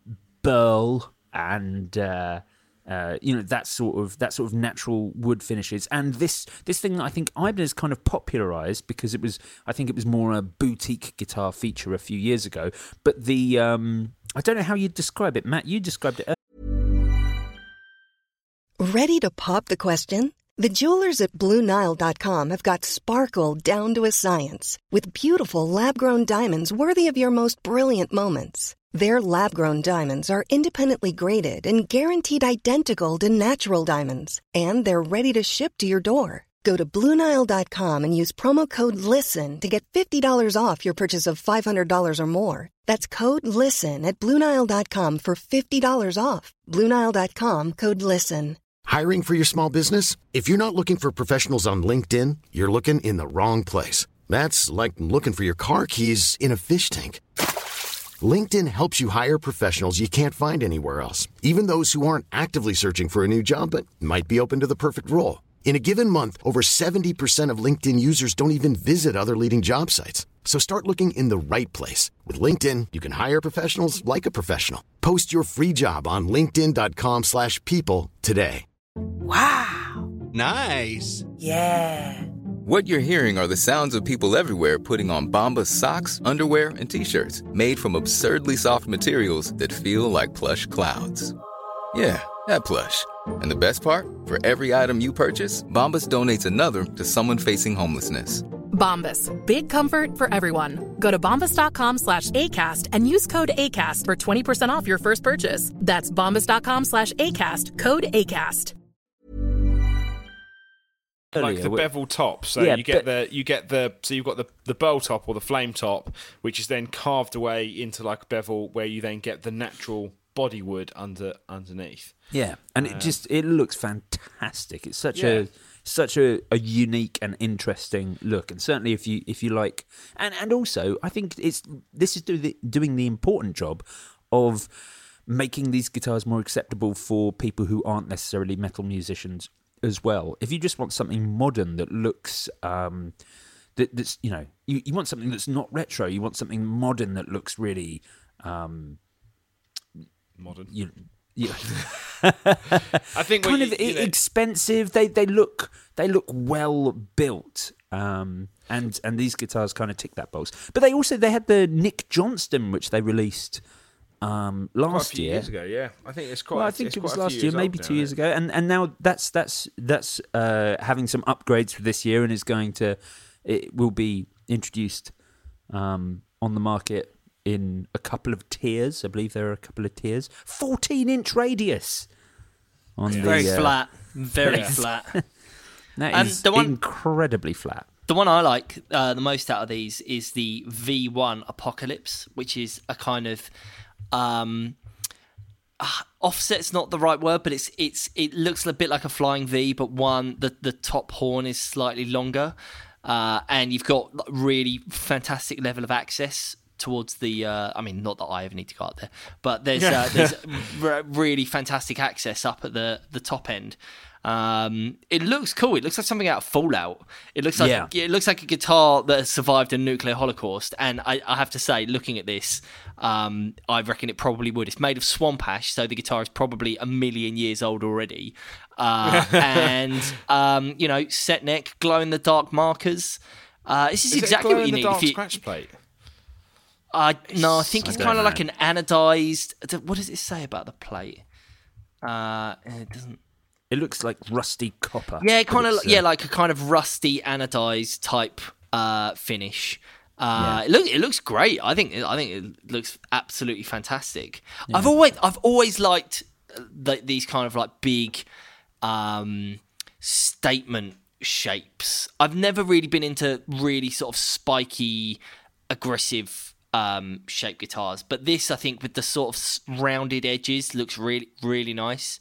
burl and uh, uh, you know that sort of that sort of natural wood finishes, and this this thing that I think Ibanez kind of popularized because it was I think it was more a boutique guitar feature a few years ago. But the um, I don't know how you'd describe it, Matt. You described it. Ready to pop the question? The jewelers at Blue Nile dot com have got sparkle down to a science with beautiful lab-grown diamonds worthy of your most brilliant moments. Their lab-grown diamonds are independently graded and guaranteed identical to natural diamonds, and they're ready to ship to your door. Go to Blue Nile dot com and use promo code LISTEN to get fifty dollars off your purchase of five hundred dollars or more. That's code LISTEN at Blue Nile dot com for fifty dollars off. Blue Nile dot com, code LISTEN. Hiring for your small business? If you're not looking for professionals on LinkedIn, you're looking in the wrong place. That's like looking for your car keys in a fish tank. LinkedIn helps you hire professionals you can't find anywhere else, even those who aren't actively searching for a new job but might be open to the perfect role. In a given month, over seventy percent of LinkedIn users don't even visit other leading job sites. So start looking in the right place. With LinkedIn, you can hire professionals like a professional. Post your free job on linkedin dot com slash people today. Wow. Nice. Yeah. What you're hearing are the sounds of people everywhere putting on Bombas socks, underwear, and T-shirts made from absurdly soft materials that feel like plush clouds. Yeah, that plush. And the best part? For every item you purchase, Bombas donates another to someone facing homelessness. Bombas. Big comfort for everyone. Go to bombas dot com slash ACAST and use code ACAST for twenty percent off your first purchase. That's bombas dot com slash ACAST. Code ACAST. like the bevel top. So Yeah, you get but- the you get the so you've got the the bowl top or the flame top, which is then carved away into like a bevel, where you then get the natural bodywood under underneath. Yeah, and it just it looks fantastic. It's such Yeah. a such a, a unique and interesting look, and certainly if you if you like, and and also I think it's this is do the, doing the important job of making these guitars more acceptable for people who aren't necessarily metal musicians as well. If you just want something modern that looks um, that, that's you know you, you want something that's not retro, you want something modern that looks really um, modern. You, yeah. I think kind what of you, you know, expensive. They they look they look well built, um, and and these guitars kind of tick that box. But they also they had the Nick Johnston, which they released um, quite a last few year. years ago. Yeah, I think it's quite. Well, I it's think it quite was a few last year, years maybe old two now, years isn't ago, and and now that's that's that's uh, having some upgrades for this year, and is going to it will be introduced um, on the market in a couple of tiers. I believe there are a couple of tiers. fourteen inch radius on the Very uh, flat, very Yes. flat. That And is the one- incredibly flat. The one I like uh, the most out of these is the V one Apocalypse, which is a kind of um, uh, offset's not the right word, but it's it's it looks a bit like a flying V, but one the the top horn is slightly longer, uh, and you've got really fantastic level of access towards the. Uh, I mean, not that I ever need to go up there, but there's uh, there's r- really fantastic access up at the the top end. Um, it looks cool. It looks like something out of Fallout. It looks like Yeah. it looks like a guitar that has survived a nuclear holocaust. And I, I have to say, looking at this, um, I reckon it probably would. It's made of swamp ash, so the guitar is probably a million years old already. Uh, and um, you know, set neck, glow in the dark markers. Uh, this is, Is exactly it a what you glow in need. the dark If you, scratch plate? uh, no, I think I it's don't kind of know. like an anodized. What does it say about the plate? Uh, it doesn't. It looks like rusty copper. Yeah, but kind of. it's, uh, Yeah, like a kind of rusty anodized type uh, finish. Uh, Yeah. It look, it looks great. I think. I think it looks absolutely fantastic. I've always, I've always liked the, these kind of like big um, statement shapes. I've never really been into really sort of spiky, aggressive um, shaped guitars, but this, I think, with the sort of s- rounded edges, looks really, really nice.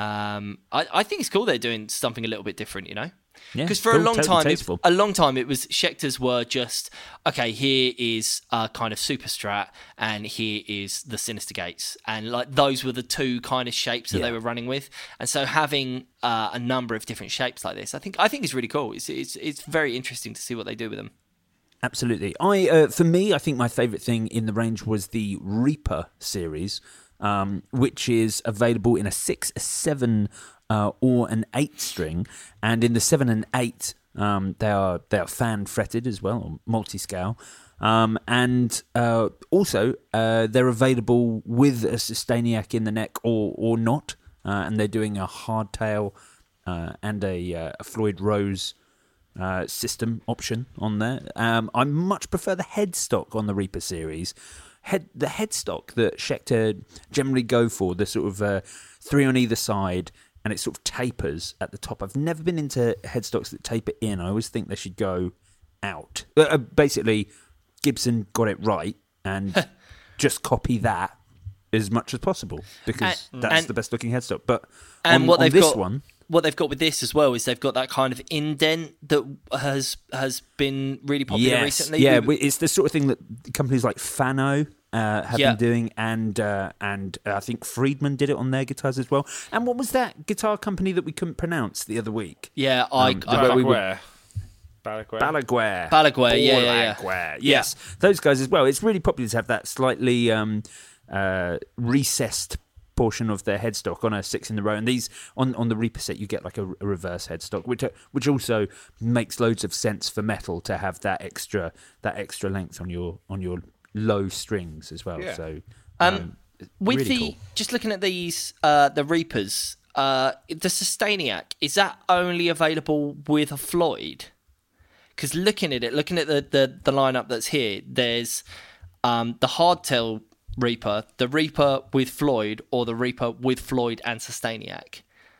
Um, I, I think it's cool they're doing something a little bit different, you know? Yeah, Because for cool, a long totally time, it, tasteful. a long time, it was Schecter's were just okay. Here is a kind of super strat, and here is the Sinister Gates, and like those were the two kind of shapes that Yeah. they were running with. And so having uh, a number of different shapes like this, I think, I think is really cool. It's it's it's very interesting to see what they do with them. Absolutely. I uh, for me, I think my favourite thing in the range was the Reaper series, um, which is available in a six, a seven, uh, or an eight string, and in the seven and eight, um, they are they are fan fretted as well, or multi-scale, um, and uh, also uh, they're available with a Sustainiac in the neck or or not, uh, and they're doing a hardtail uh, and a, uh, a Floyd Rose. Uh, system option on there. Um, I much prefer the headstock on the Reaper series. Head the headstock that Schecter generally go for, the sort of uh, three on either side, and it sort of tapers at the top. I've never been into headstocks that taper in. I always think they should go out. Uh, basically, Gibson got it right, and just copy that as much as possible because And- that's and- the best looking headstock. But And on, what on they've this got, one. what they've got with this as well is they've got that kind of indent that has has been really popular yes, recently. Yeah, We- we- it's the sort of thing that companies like Fano uh, have Yeah. been doing, and uh, and uh, I think Friedman did it on their guitars as well. And what was that guitar company that we couldn't pronounce the other week? yeah, I, Um, I but we were- Balaguer. Balaguer. Balaguer. Balaguer, yeah, yeah, yeah. Balaguer, yes. Those guys as well. It's really popular to have that slightly um, uh, recessed portion of their headstock on a six in the row, and these on, on the Reaper set you get like a, a reverse headstock, which uh, which also makes loads of sense for metal to have that extra that extra length on your on your low strings as well. Yeah. So Um, um, with really the cool. just looking at these uh, the Reapers, uh, the Sustainiac, is that only available with a Floyd? Because looking at it, looking at the, the, the lineup that's here, there's um, the hardtail Reaper, the Reaper with Floyd, or the Reaper with Floyd and Sustainiac.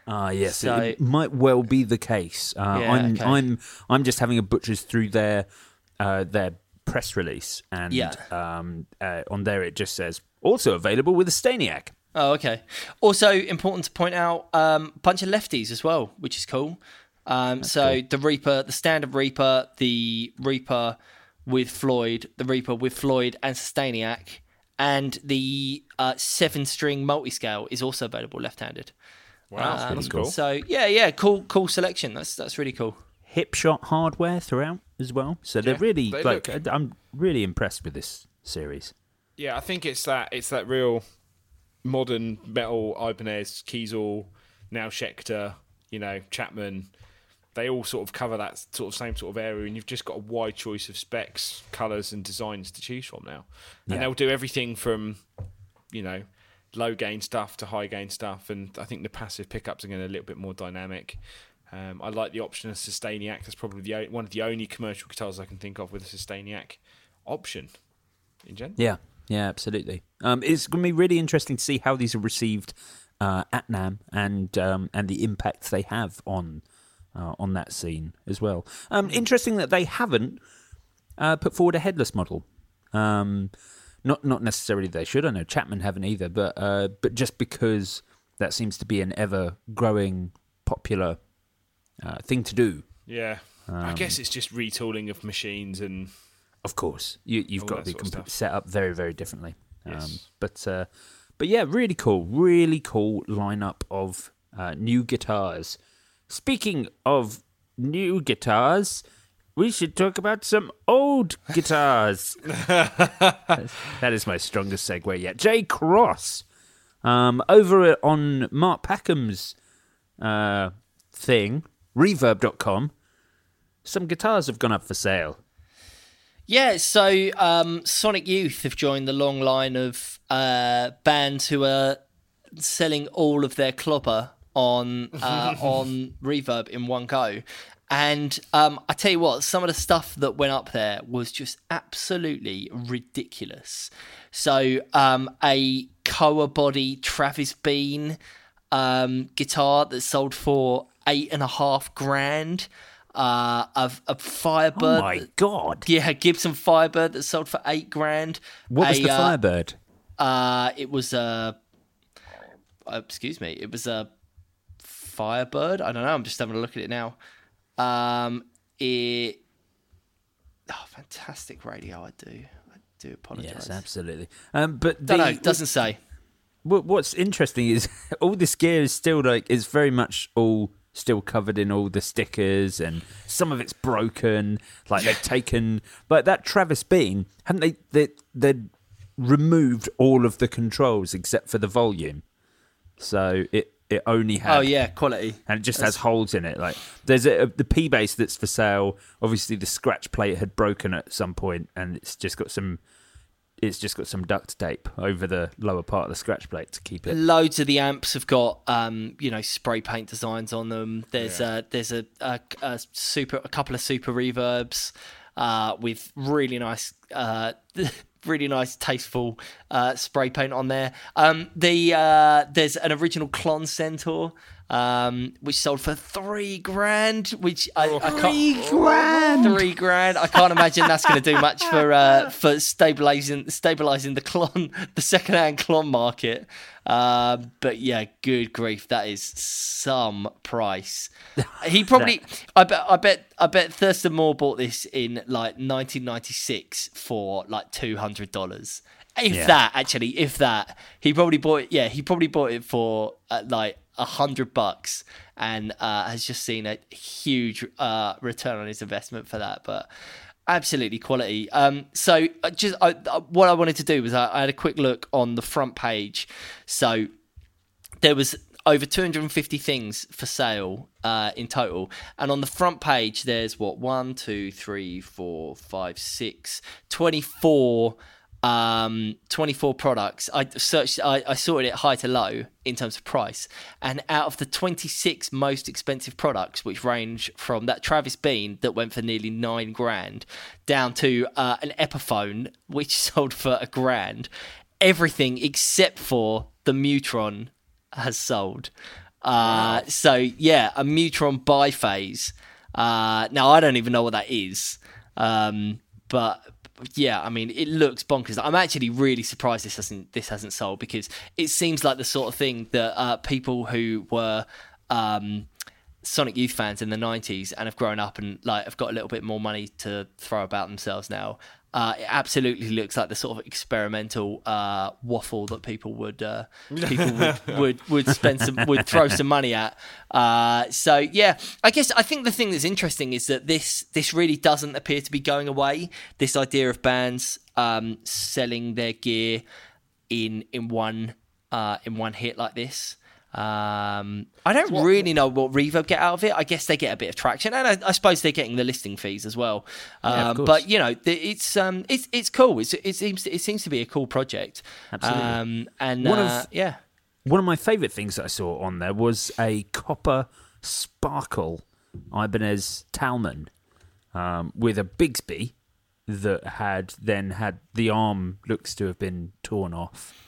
Ah, yes, So- it might well be the case. Uh, Yeah, I'm, okay. I'm, I'm just having a butcher's through their, uh, their press release, and Yeah. um, uh, on there it just says also available with a Staniac. Oh, okay. Also important to point out, um, a bunch of lefties as well, which is cool. Um, so the Reaper, the standard Reaper, the Reaper with Floyd, the Reaper with Floyd and Staniac, and the uh, seven-string multi-scale is also available left-handed. Wow, Um, that's cool. So yeah, yeah, cool, cool selection. That's that's really cool. Hip shot hardware throughout as well. So they're Yeah, really they like look- I'm really impressed with this series. Yeah, I think it's that it's that real modern metal Ibanez, Kiesel, now Schecter, you know, Chapman. They all sort of cover that sort of same sort of area, and you've just got a wide choice of specs, colours, and designs to choose from now. And Yeah. they'll do everything from, you know, low gain stuff to high gain stuff, and I think the passive pickups are going to be a little bit more dynamic. Um, I like the option of Sustainiac. That's probably the o- one of the only commercial guitars I can think of with a Sustainiac option in general. Yeah, yeah, absolutely. Um, it's going to be really interesting to see how these are received uh, at NAMM and um, and the impact they have on uh, on that scene as well. Um, interesting that they haven't uh, put forward a headless model. Um, not not necessarily they should. I know Chapman haven't either, but uh, but just because that seems to be an ever growing popular uh, thing to do. Yeah, I guess it's just retooling of machines and. Of course, you, you've All got to that be sort of comp- stuff. set up very, very differently. Um, Yes. but uh, but yeah, really cool, really cool lineup of uh, new guitars. Speaking of new guitars, we should talk about some old guitars. That's- that is my strongest segue yet. Jay Cross, um, over on Mark Packham's uh, thing, reverb dot com, some guitars have gone up for sale. Yeah, so um, Sonic Youth have joined the long line of uh, bands who are selling all of their clobber on uh, on Reverb in one go. And um, I tell you what, some of the stuff that went up there was just absolutely ridiculous. So um, a Koa body Travis Bean um, guitar that sold for eight and a half grand. Uh, a, a Firebird. Oh my god! Yeah, Gibson Firebird that sold for eight grand. What was A, the uh, Firebird? Uh, it was a. Uh, excuse me. It was a Firebird. I don't know. I'm just having a look at it now. Um, it. Oh, fantastic radio! I do. I do apologise. Yes, absolutely. Um, but Don't the, know. Doesn't say. what, what's interesting is all this gear is still like is very much all still covered in all the stickers, and some of it's broken. Like they've taken, like that Travis Bean, haven't they? They they removed all of the controls except for the volume, so it it only had. Oh yeah, quality. And it just has holes in it. Like there's a, the P bass that's for sale. Obviously, the scratch plate had broken at some point, and it's just got some. It's just got some duct tape over the lower part of the scratch plate to keep it. Loads of the amps have got, um, you know, spray paint designs on them. There's a there's a, a, a super a couple of super reverbs uh, with really nice, uh, really nice, tasteful uh, spray paint on there. Um, the uh, there's an original Klon Centaur. Um, which sold for three grand. Which I, I can't, Three grand! three grand. I can't imagine that's going to do much for uh, for stabilizing stabilizing the Klon, the second-hand Klon market. Uh, but yeah, good grief, that is some price. He probably, I bet, I bet, I bet Thurston Moore bought this in like nineteen ninety-six for like two hundred dollars. If Yeah. that, actually, if that, he probably bought it. Yeah, he probably bought it for uh, like a hundred bucks, and uh, has just seen a huge uh, return on his investment for that. But absolutely quality. Um, so uh, just uh, uh, what I wanted to do was I, I had a quick look on the front page. So there was over two hundred fifty things for sale uh, in total, and on the front page there's what one, two, three, four, five, six, twenty-four. Um, twenty-four products. I searched, I, I sorted it high to low in terms of price, and out of the twenty-six most expensive products, which range from that Travis Bean that went for nearly nine grand, down to uh, an Epiphone which sold for a grand, everything except for the Mutron has sold. Uh, so yeah, a Mutron biphase. Uh, now I don't even know what that is, um, but yeah, I mean it looks bonkers. I'm actually really surprised this hasn't this hasn't sold, because it seems like the sort of thing that uh, people who were um, Sonic Youth fans in the nineties and have grown up and like have got a little bit more money to throw about themselves now. Uh, it absolutely looks like the sort of experimental uh, waffle that people would uh, people would, would would spend some would throw some money at. Uh, so yeah, I guess I think the thing that's interesting is that this this really doesn't appear to be going away. This idea of bands um, selling their gear in in one uh, in one hit like this. Um, I don't what, really know what Reverb get out of it. I guess they get a bit of traction, and I, I suppose they're getting the listing fees as well. Yeah, um, but you know, it's um, it's it's cool. It's, it seems it seems to be a cool project. Absolutely. Um, and one uh, of, yeah, one of my favourite things that I saw on there was a copper sparkle Ibanez Talman um, with a Bigsby that had then had the arm looks to have been torn off.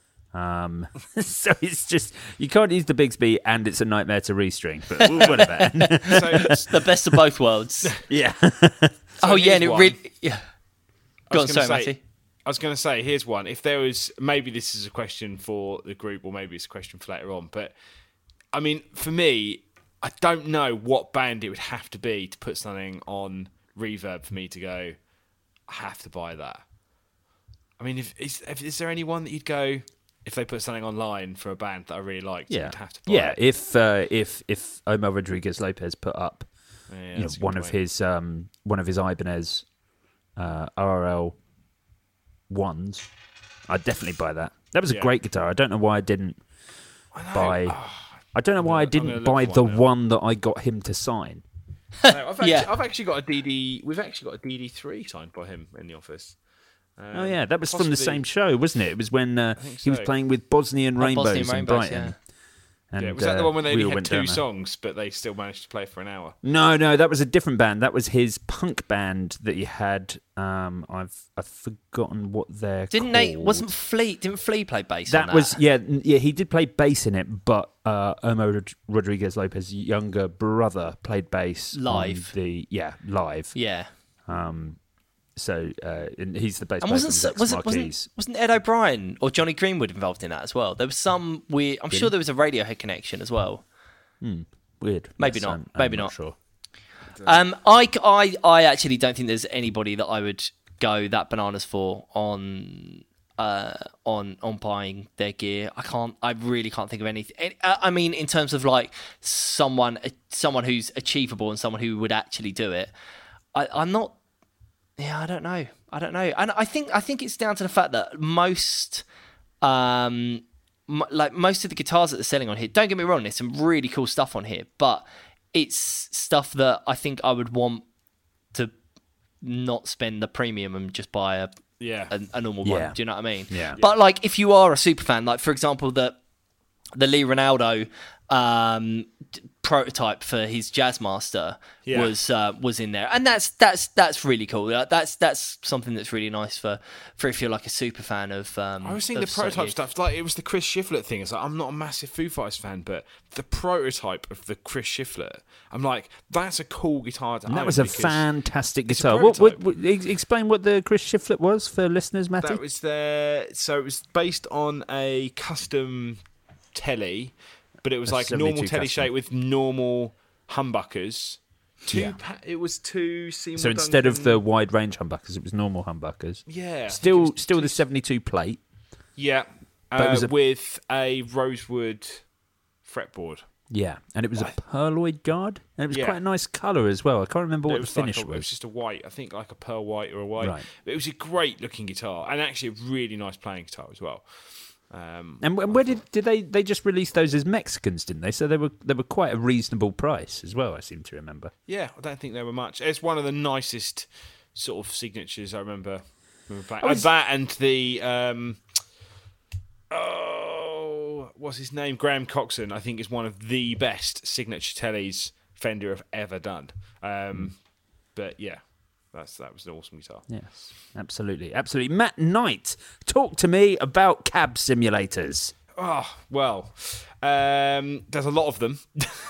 Um, so it's just, you can't use the Bigsby and it's a nightmare to restring, but whatever. So it's the best of both worlds. Yeah. So oh yeah, and it really, yeah. Go on, sorry, say, Matty. I was going to say, here's one. If there was, maybe this is a question for the group, or maybe it's a question for later on, but I mean, for me, I don't know what band it would have to be to put something on Reverb for me to go, I have to buy that. I mean, if is, if, is there anyone that you'd go, if they put something online for a band that I really liked, yeah, I'd have to buy yeah. it. If uh, if if Omar Rodriguez Lopez put up, yeah, you know, one of his um, one of his Ibanez uh, R L ones, I'd definitely buy that. That was a yeah. great guitar. I don't know why I didn't I buy. Oh, I don't know why I didn't buy the one, one that I got him to sign. No, I've, actually, yeah. I've actually got a D D. We've actually got a D D three signed by him in the office. Um, oh yeah, that was possibly, from the same show, wasn't it? It was when uh, so. he was playing with Bosnian oh, Rainbows, Bosnian Rainbows in Brighton. Yeah. And, yeah, was that the one when they uh, only we had two down songs, but they still managed to play for an hour? No, no, that was a different band. That was his punk band that he had. Um, I've I've forgotten what they're Didn't called. they? Wasn't Flea? Didn't Flea play bass? That on that was yeah, yeah. He did play bass in it, but uh, Omar Rod- Rodriguez Lopez's younger brother played bass live. On the yeah, live. Yeah. Um, so uh, and he's the bass and player wasn't from Rex wasn't, Marquis. wasn't wasn't Ed O'Brien or Johnny Greenwood involved in that as well? There was some weird. I'm Really? sure there was a Radiohead connection as well. Hmm, weird. Maybe Yes, not. I'm, I'm Maybe not, not. sure. Um, I, I, I actually don't think there's anybody that I would go that bananas for on uh, on on buying their gear. I can't. I really can't think of anything. I mean, in terms of like someone someone who's achievable and someone who would actually do it. I, I'm not. Yeah, I don't know. I don't know. And I think I think it's down to the fact that most. Um, m- like most of the guitars that they're selling on here, don't get me wrong, there's some really cool stuff on here, but it's stuff that I think I would want to not spend the premium and just buy a yeah a, a normal Yeah. one. Do you know what I mean? Yeah. But like, if you are a super fan, like for example, the the Lee Ronaldo um, d- prototype for his Jazzmaster Yeah. was uh, was in there, and that's that's that's really cool. Like, That's that's something that's really nice for for if you're like a super fan of. Um, I was seeing of the prototype Sonic Youth. stuff. Like it was the Chris Shiflett thing. It's like I'm not a massive Foo Fighters fan, but the prototype of the Chris Shiflett, I'm like, that's a cool guitar to And that own was a because fantastic it's a guitar. What, what, prototype. what, ex- explain what the Chris Shiflett was for listeners, Matty? That was their. So it was based on a custom telly, but it was A like normal seventy-two telly custom. shape with normal humbuckers. Two. Yeah. Pa- it was two. Seymour So instead of Duncan- the wide range humbuckers, it was normal humbuckers. yeah, I think it Still, was still two- the seventy-two plate. yeah, But it uh, was a- with a rosewood fretboard. Yeah, and it was a pearloid guard, and it was Yeah. quite a nice colour as well. I can't remember what it the was finish like a, was. It was just a white. I think like a pearl white or a white. Right. But it was a great looking guitar, and actually a really nice playing guitar as well. Um, And, and where did did they they just release those as Mexicans, didn't they? So they were they were quite a reasonable price as well. I seem to remember. yeah, I don't think there were much. It's one of the nicest sort of signatures I remember. remember playing. I was- Uh, that and the um, oh, what's his name? Graham Coxon. I think is one of the best signature tellies Fender have ever done. Um, But yeah, that's that was an awesome guitar. Yes, absolutely, absolutely. Matt Knight, talk to me about cab simulators. Oh, well, um, there's a lot of them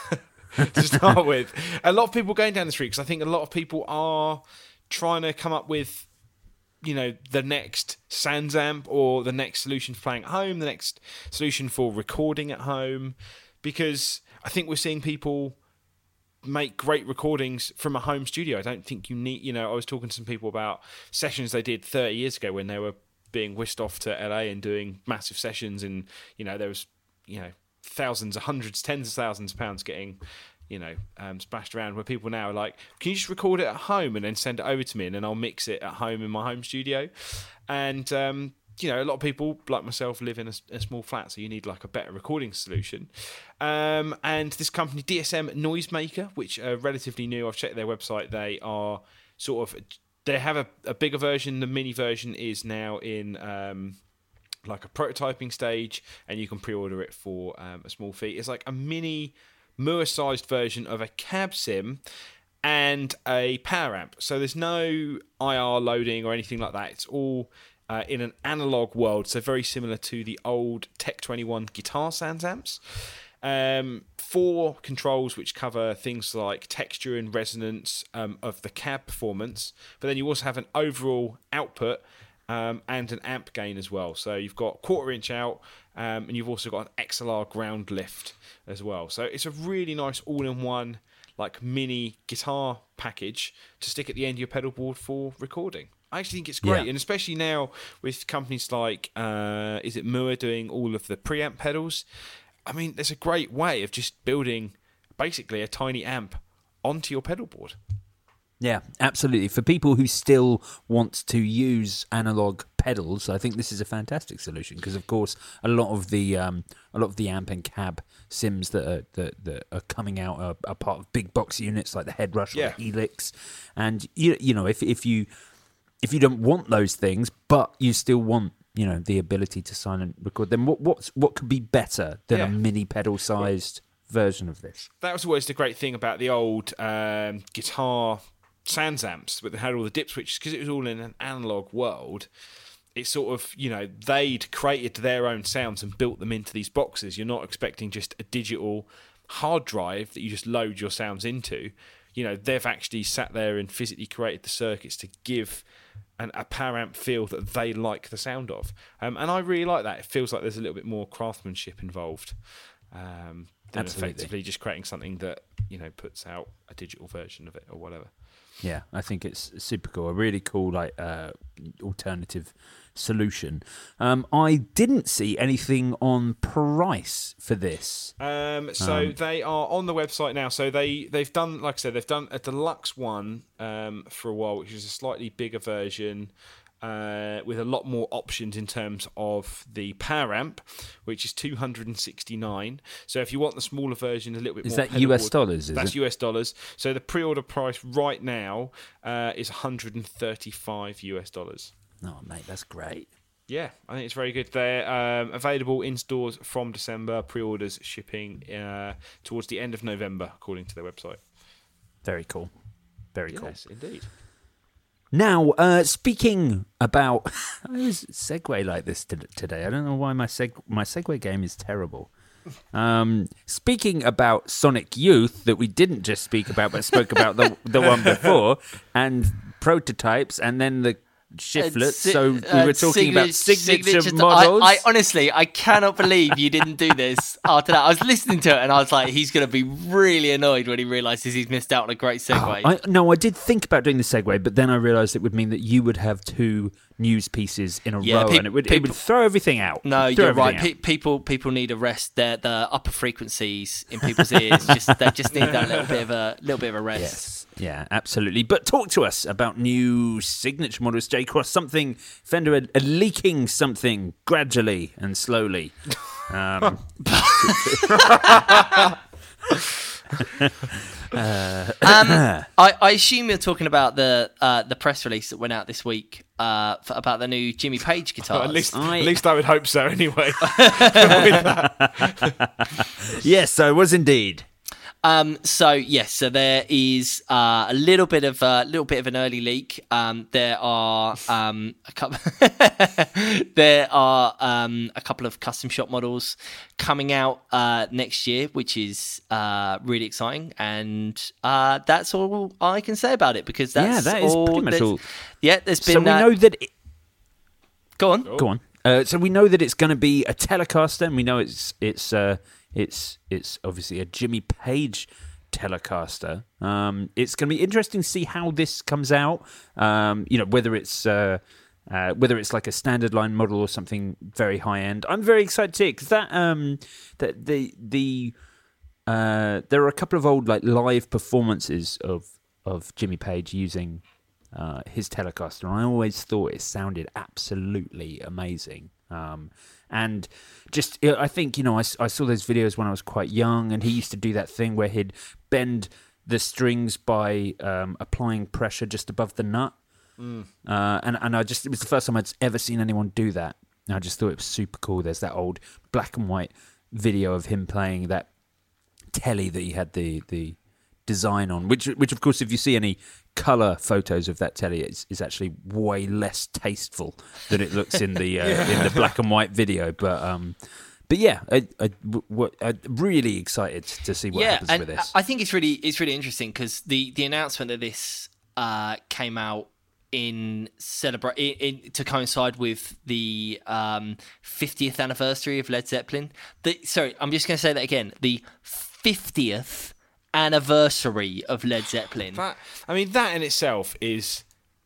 to start with. A lot of people going down the street because I think a lot of people are trying to come up with, you know, the next SansAmp or the next solution for playing at home, the next solution for recording at home, because I think we're seeing people make great recordings from a home studio. I don't think you need, you know, I was talking to some people about sessions they did thirty years ago when they were being whisked off to L A and doing massive sessions, and, you know, there was, you know, thousands, hundreds, tens of thousands of pounds getting, you know, um, splashed around, where people now are like, can you just record it at home and then send it over to me and then I'll mix it at home in my home studio? And, um, you know, a lot of people, like myself, live in a, a small flat, so you need like a better recording solution. Um, and this company, D S M Noisemaker, which are relatively new, I've checked their website, they are sort of, they have a, a bigger version. The mini version is now in um, like a prototyping stage, and you can pre-order it for um, a small fee. It's like a mini Moore-sized version of a cab sim and a power amp. So there's no I R loading or anything like that. It's all uh, in an analog world, so very similar to the old Tech twenty-one guitar SansAmps. Um, four controls which cover things like texture and resonance um, of the cab performance, but then you also have an overall output um, and an amp gain as well. So you've got quarter inch out, um, and you've also got an X L R ground lift as well. So it's a really nice all-in-one like mini guitar package to stick at the end of your pedal board for recording. I actually think it's great, yeah. And especially now with companies like, uh, is it Moore doing all of the preamp pedals? I mean, there's a great way of just building basically a tiny amp onto your pedal board. Yeah, absolutely. For people who still want to use analog pedals, I think this is a fantastic solution because, of course, a lot of the um, a lot of the amp and cab sims that are that, that are coming out are, are part of big box units like the Headrush or yeah. the Helix, and you you know if if you if you don't want those things, but you still want, you know, the ability to silent record, then what what's what could be better than yeah. a mini pedal sized version of this? That was always the great thing about the old um, guitar SansAmps, but they had all the dip switches because it was all in an analog world. It's sort of, you know, they'd created their own sounds and built them into these boxes. You're not expecting just a digital hard drive that you just load your sounds into. You know, they've actually sat there and physically created the circuits to give an, a power amp feel that they like the sound of. Um, and I really like that. It feels like there's a little bit more craftsmanship involved um, than Absolutely. effectively just creating something that, you know, puts out a digital version of it or whatever. Yeah, I think it's super cool. A really cool, like, uh, alternative solution. Um, I didn't see anything on price for this. Um, so Um, they are on the website now. So they they've done, like I said, they've done a deluxe one um, for a while, which is a slightly bigger version. Uh, with a lot more options in terms of the power amp, which is two hundred sixty-nine. So if you want the smaller version, a little bit Is more. that U S pedal board, dollars, is That's it? U S dollars. So the pre-order price right now uh, is one hundred thirty-five U S dollars. Oh, mate, that's great. Yeah, I think it's very good. They're um, available in stores from December. Pre-orders shipping uh, towards the end of November, according to their website. Very cool. Very cool. Yes, indeed. Now, uh, speaking about, I always segue like this to, today. I don't know why my seg my segue game is terrible. Um, speaking about Sonic Youth, that we didn't just speak about, but spoke about the the one before, and prototypes, and then the shiftlets. si- so we uh, were talking about signature, signatures- models. I, I honestly, I cannot believe you didn't do this after that. I was listening to it and I was like, he's going to be really annoyed when he realises he's missed out on a great segue. I, no, I did think about doing the segue, but then I realised it would mean that you would have two news pieces in a Yeah, row, pe- and it would it people- would throw everything out. No, Throw you're right. everything Pe- people people need a rest. The the upper frequencies in people's ears just they just need that little bit of a little bit of a rest. Yes, yeah, absolutely. But talk to us about new signature models, J Cross. Something Fender are, are leaking something gradually and slowly. Um, um, I, I assume you're talking about the uh, the press release that went out this week uh, for, about the new Jimmy Page guitars. At least, I- at least I would hope so. Anyway, yes, I was indeed. Um, so yes, so there is uh, a little bit of a little bit of an early leak. Um, there are um, a couple. there are um, a couple of custom shop models coming out uh, next year, which is uh, really exciting, and uh, that's all I can say about it because that's yeah, that is all pretty much all. Yeah, there's been. So we uh, know that. It, go on. Go on. Uh, so we know that it's going to be a Telecaster, and we know it's it's. Uh, It's it's obviously a Jimmy Page Telecaster. Um, it's going to be interesting to see how this comes out. Um, you know, whether it's uh, uh, whether it's like a standard line model or something very high end. I'm very excited to see it because that um, that the the uh, there are a couple of old like live performances of of Jimmy Page using uh, his Telecaster, and I always thought it sounded absolutely amazing. Um, and just, I think, you know, I, I saw those videos when I was quite young, and he used to do that thing where he'd bend the strings by um, applying pressure just above the nut. Mm. Uh, and, and I just, it was the first time I'd ever seen anyone do that. And I just thought it was super cool. There's that old black and white video of him playing that telly that he had the, the design on, which, which of course, if you see any colour photos of that telly, it's, it's actually way less tasteful than it looks in the uh, yeah. in the black and white video. But um, but yeah, I, I, what, I'm really excited to see what yeah, happens and with this. I think it's really it's really interesting because the, the announcement of this uh, came out in celebrate in, in, to coincide with the um, fiftieth anniversary of Led Zeppelin. The, sorry, I'm just going to say that again. The fiftieth anniversary of Led Zeppelin. That, I mean, that in itself is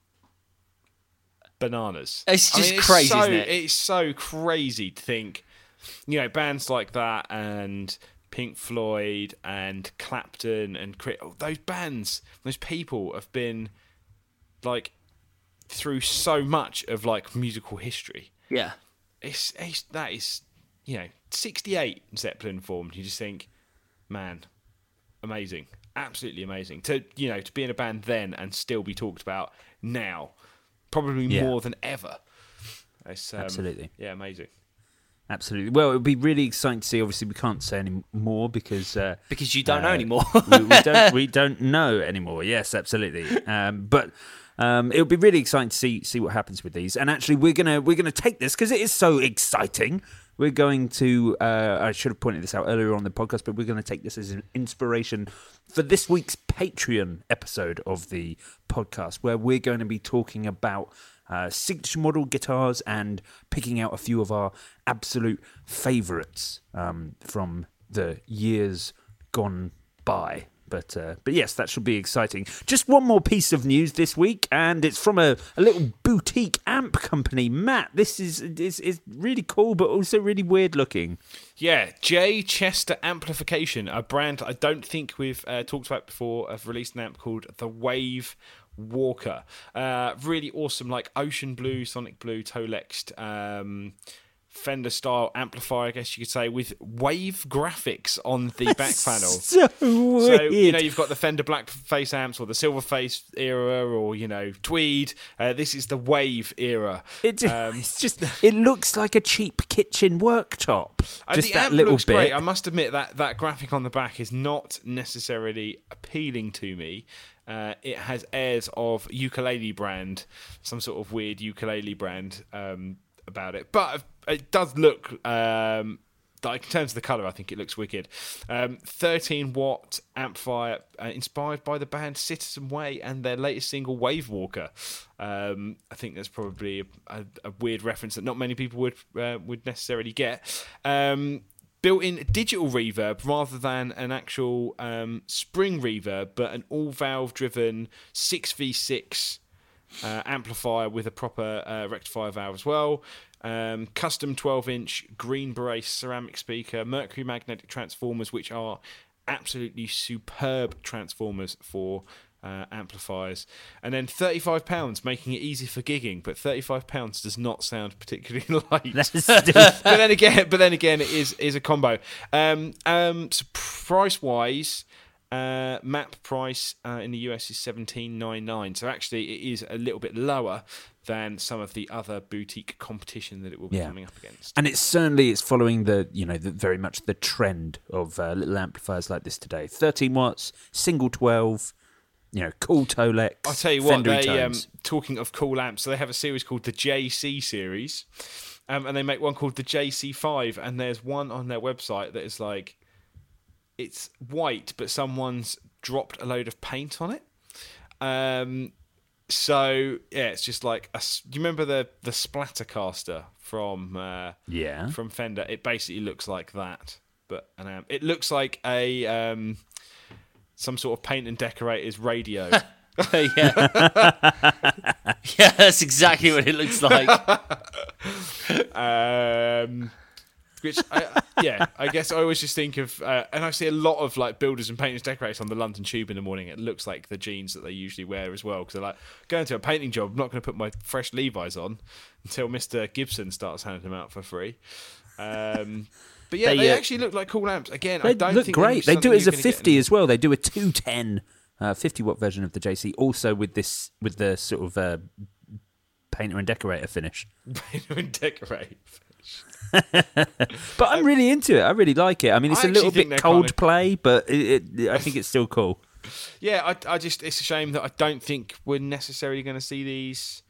bananas. It's just I mean, it's crazy, so, isn't it? It's so crazy to think, you know, bands like that and Pink Floyd and Clapton and those bands, those people have been like through so much of like musical history. Yeah, it's, it's that is, you know, sixty-eight Zeppelin formed. You just think, man. Amazing, absolutely amazing. To you know, to be in a band then and still be talked about now, probably yeah. more than ever. It's, um, absolutely, yeah, amazing. Absolutely. Well, it would be really exciting to see. Obviously, we can't say any more because uh, because you don't uh, know anymore. we, we don't. We don't know anymore. Yes, absolutely. Um, but. Um, it would be really exciting to see see what happens with these. And actually, we're gonna we're gonna take this because it is so exciting. We're going to. Uh, I should have pointed this out earlier on the podcast, but we're going to take this as an inspiration for this week's Patreon episode of the podcast, where we're going to be talking about uh, signature model guitars and picking out a few of our absolute favourites um, from the years gone by. But uh, but yes, that should be exciting. Just one more piece of news this week, and it's from a, a little boutique amp company. Matt, this is, is is really cool, but also really weird looking. Yeah, J. Chester Amplification, a brand I don't think we've uh, talked about before, have released an amp called the Wave Walker. Uh, really awesome, like ocean blue, sonic blue, Tolexed, um Fender style amplifier, I guess you could say, with wave graphics on the back panel. So weird. So, you know, you've got the Fender black face amps or the silver face era or, you know, tweed. Uh, this is the wave era. It, um, it's just, it looks like a cheap kitchen worktop. Just the that amp little looks bit. great. I must admit that that graphic on the back is not necessarily appealing to me. Uh, it has airs of ukulele brand, some sort of weird ukulele brand um, about it. But it does look, um, like in terms of the colour, I think it looks wicked. Um, thirteen watt amplifier uh, inspired by the band Citizen Way and their latest single Wave Walker. Um, I think that's probably a, a, a weird reference that not many people would uh, would necessarily get. Um, built-in digital reverb rather than an actual um, spring reverb, but an all-valve driven six v six uh, amplifier with a proper uh, rectifier valve as well. Um, custom twelve inch green beret ceramic speaker, mercury magnetic transformers, which are absolutely superb transformers for uh, amplifiers, and then thirty-five pounds, making it easy for gigging. But thirty-five pounds does not sound particularly light. But then again, but then again, it is is a combo. Um, um, so price wise, Uh, map price uh, in the U S is seventeen ninety-nine. So actually, it is a little bit lower than some of the other boutique competition that it will be Yeah. coming up against. And it's certainly it's following the you know the, very much the trend of uh, little amplifiers like this today. thirteen watts, single twelve, you know, cool Tolex. I'll tell you what. Fendery They um, tones. talking of cool amps, so they have a series called the J C series, um, and they make one called the J C five. And there's one on their website that is like, it's white, but someone's dropped a load of paint on it. Um, so yeah, it's just like a, s- do you remember the the Splattercaster from uh, Yeah. from Fender? It basically looks like that, but an amp. It looks like a um, some sort of paint and decorators radio. yeah, yeah, that's exactly what it looks like. um, which, I, yeah, I guess I always just think of, uh, and I see a lot of like builders and painters decorators on the London Tube in the morning. It looks like the jeans that they usually wear as well, because they're like, going to a painting job, I'm not going to put my fresh Levi's on until Mister Gibson starts handing them out for free. Um, but yeah, They, they, uh, actually look like cool amps. Again, They I don't look think great. They do it as a something you're gonna get fifty in- as well. They do a two ten, uh, fifty watt version of the J C, also with this with the sort of uh, painter and decorator finish. Painter and decorate. But I'm really into it. I really like it. I mean, it's I a little actually think bit they're kind of- Coldplay, but it, it, I think it's still cool. Yeah, I, I just it's a shame that I don't think we're necessarily going to see these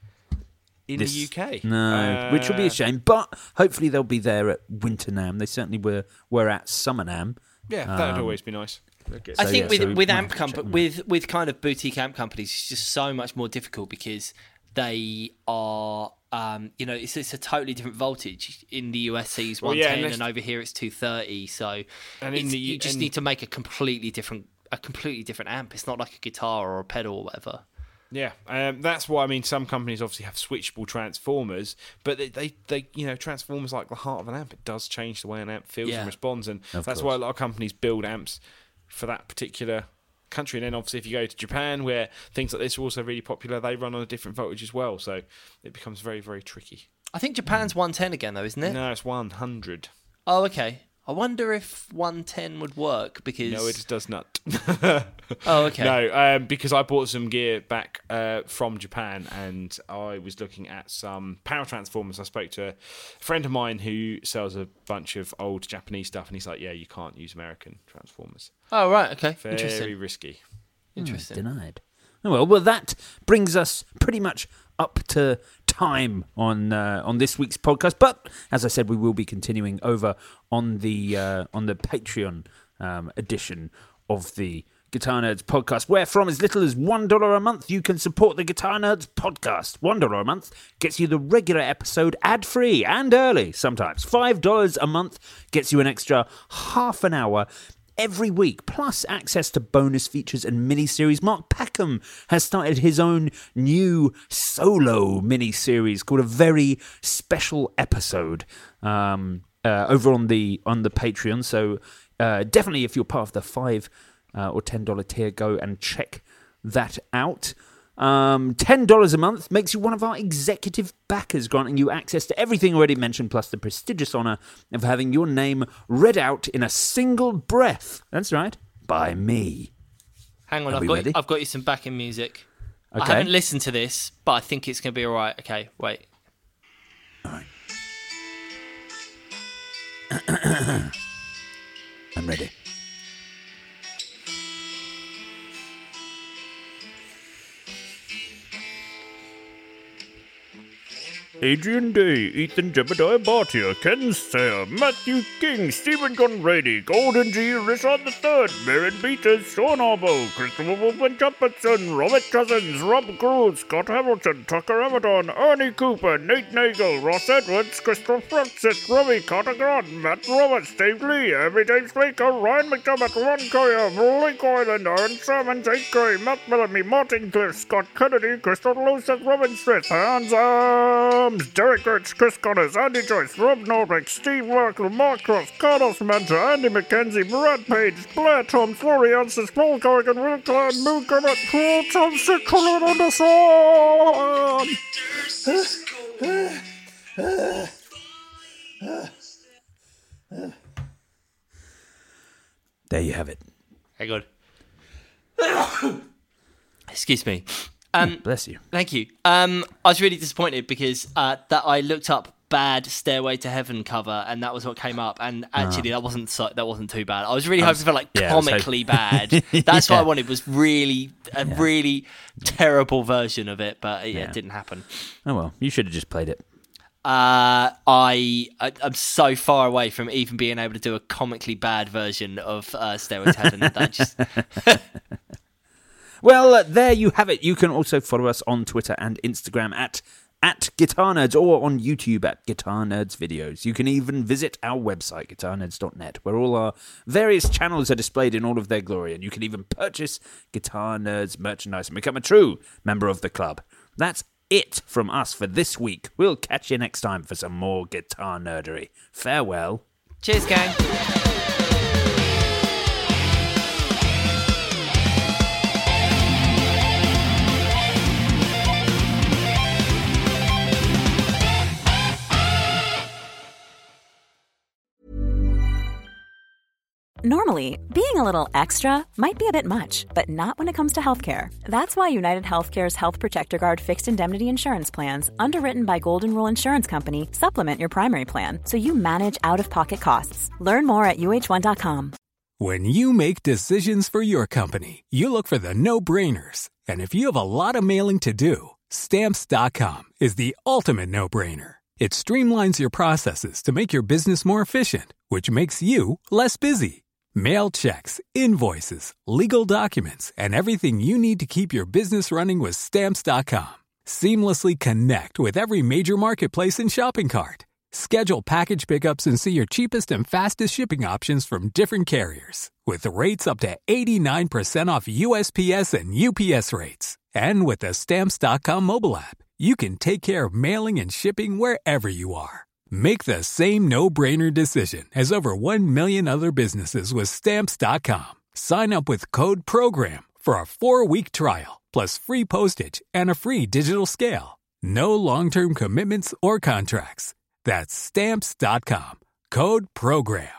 in This- the U K. No, which will be a Uh, shame. But hopefully they'll be there at Winter Nam. They certainly were were at Summer Nam. Yeah, that'd Um, always be nice. I So, think yeah, with so we with might amp have to comp- check them out. with with kind of boutique amp companies, it's just so much more difficult because they are, um, you know, it's it's a totally different voltage. In the U S C's Well, one yeah, ten, unless- and over here it's two thirty. So And in it's- the- you just and- need to make a completely different a completely different amp. It's not like a guitar or a pedal or whatever. Yeah, um, that's why I mean. Some companies obviously have switchable transformers, but they, they, they, you know, transformers like the heart of an amp. It does change the way an amp feels Yeah. and responds, and Of that's course. why a lot of companies build amps for that particular country. And then obviously, if you go to Japan, where things like this are also really popular, they run on a different voltage as well. So it becomes very, very tricky. I think Japan's one ten again though, isn't it? No, it's one hundred. Oh, okay. I wonder if one ten would work because No, it does not. Oh, okay. No, um, because I bought some gear back uh, from Japan, and I was looking at some power transformers. I spoke to a friend of mine who sells a bunch of old Japanese stuff, and he's like, "Yeah, you can't use American transformers. Oh, right. Okay. Very Interesting. risky." Interesting. Denied. Oh, well, well, that brings us pretty much up to time on uh, on this week's podcast. But as I said, we will be continuing over on the uh, on the Patreon um, edition of the Guitar Nerds podcast, where from as little as one dollar a month you can support the Guitar Nerds podcast. One dollar a month gets you the regular episode ad free and early. Sometimes five dollars a month gets you an extra half an hour every week, plus access to bonus features and mini-series. Mark Packham has started his own new solo mini-series called A Very Special Episode um, uh, over on the on the Patreon. So uh, definitely, if you're part of the five uh, or ten dollar tier, go and check that out. Um, ten dollars a month makes you one of our executive backers, granting you access to everything already mentioned, plus the prestigious honour of having your name read out in a single breath. That's right, by me. Hang on, Are I've we got ready? I've got you some backing music. I Okay. haven't listened to this, but I think it's going to be all right. Okay, wait. All right. I'm ready. Adrian Day, Ethan Jebediah Bartier, Ken Sayer, Matthew King, Stephen Conrady, Golden G, Richard the Third, Baron Peters, Sean Arbo, Christopher Wolfman Jefferson, Robert Cousins, Rob Cruz, Scott Hamilton, Tucker Amadon, Ernie Cooper, Nate Nagel, Ross Edwards, Christopher Francis, Robbie Carter Grant, Matt Roberts, Dave Lee, Everyday Speaker, Ryan McDermott, Ron Coyer, Blake Island, Aaron Sherman, Jake Gray, Matt Bellamy, Martin Cliff, Scott Kennedy, Crystal Lowe, Seth Robin Smith, Hans Arms, Derek Rich, Chris Connors, Andy Joyce, Rob Norbeck, Steve Merkel, Mark Cross, Carlos Manta, Andy McKenzie, Brad Page, Blair Tom, Flori Answers, Paul Corrigan, Will Klein, Moo Grimmett, Paul Thompson, Colin Anderson! There you have it. Hang on. Excuse me. Um, Bless you. Thank you. Um, I was really disappointed because uh, that I looked up bad Stairway to Heaven cover, and that was what came up. And actually, that wasn't so, that wasn't too bad. I was really hoping for like yeah, I was comically hoping- bad. That's Yeah. what I wanted. Was really a Yeah. really terrible version of it, but yeah, Yeah. it didn't happen. Oh well, you should have just played it. Uh, I, I I'm so far away from even being able to do a comically bad version of uh, Stairway to Heaven. That just Well, uh, there you have it. You can also follow us on Twitter and Instagram at at Guitar Nerds, or on YouTube at Guitar Nerds Videos. You can even visit our website, guitar nerds dot net, where all our various channels are displayed in all of their glory, and you can even purchase Guitar Nerds merchandise and become a true member of the club. That's it from us for this week. We'll catch you next time for some more guitar nerdery. Farewell. cheers, gang. Normally, being a little extra might be a bit much, but not when it comes to healthcare. That's why United Healthcare's Health Protector Guard fixed indemnity insurance plans, underwritten by Golden Rule Insurance Company, supplement your primary plan so you manage out-of-pocket costs. Learn more at U H one dot com. When you make decisions for your company, you look for the no-brainers. And if you have a lot of mailing to do, Stamps dot com is the ultimate no-brainer. It streamlines your processes to make your business more efficient, which makes you less busy. Mail checks, invoices, legal documents, and everything you need to keep your business running with Stamps dot com. Seamlessly connect with every major marketplace and shopping cart. Schedule package pickups and see your cheapest and fastest shipping options from different carriers, with rates up to eighty-nine percent off U S P S and U P S rates. And with the Stamps dot com mobile app, you can take care of mailing and shipping wherever you are. Make the same no-brainer decision as over one million other businesses with Stamps dot com. Sign up with code PROGRAM for a four-week trial, plus free postage and a free digital scale. No long-term commitments or contracts. That's Stamps dot com. Code PROGRAM.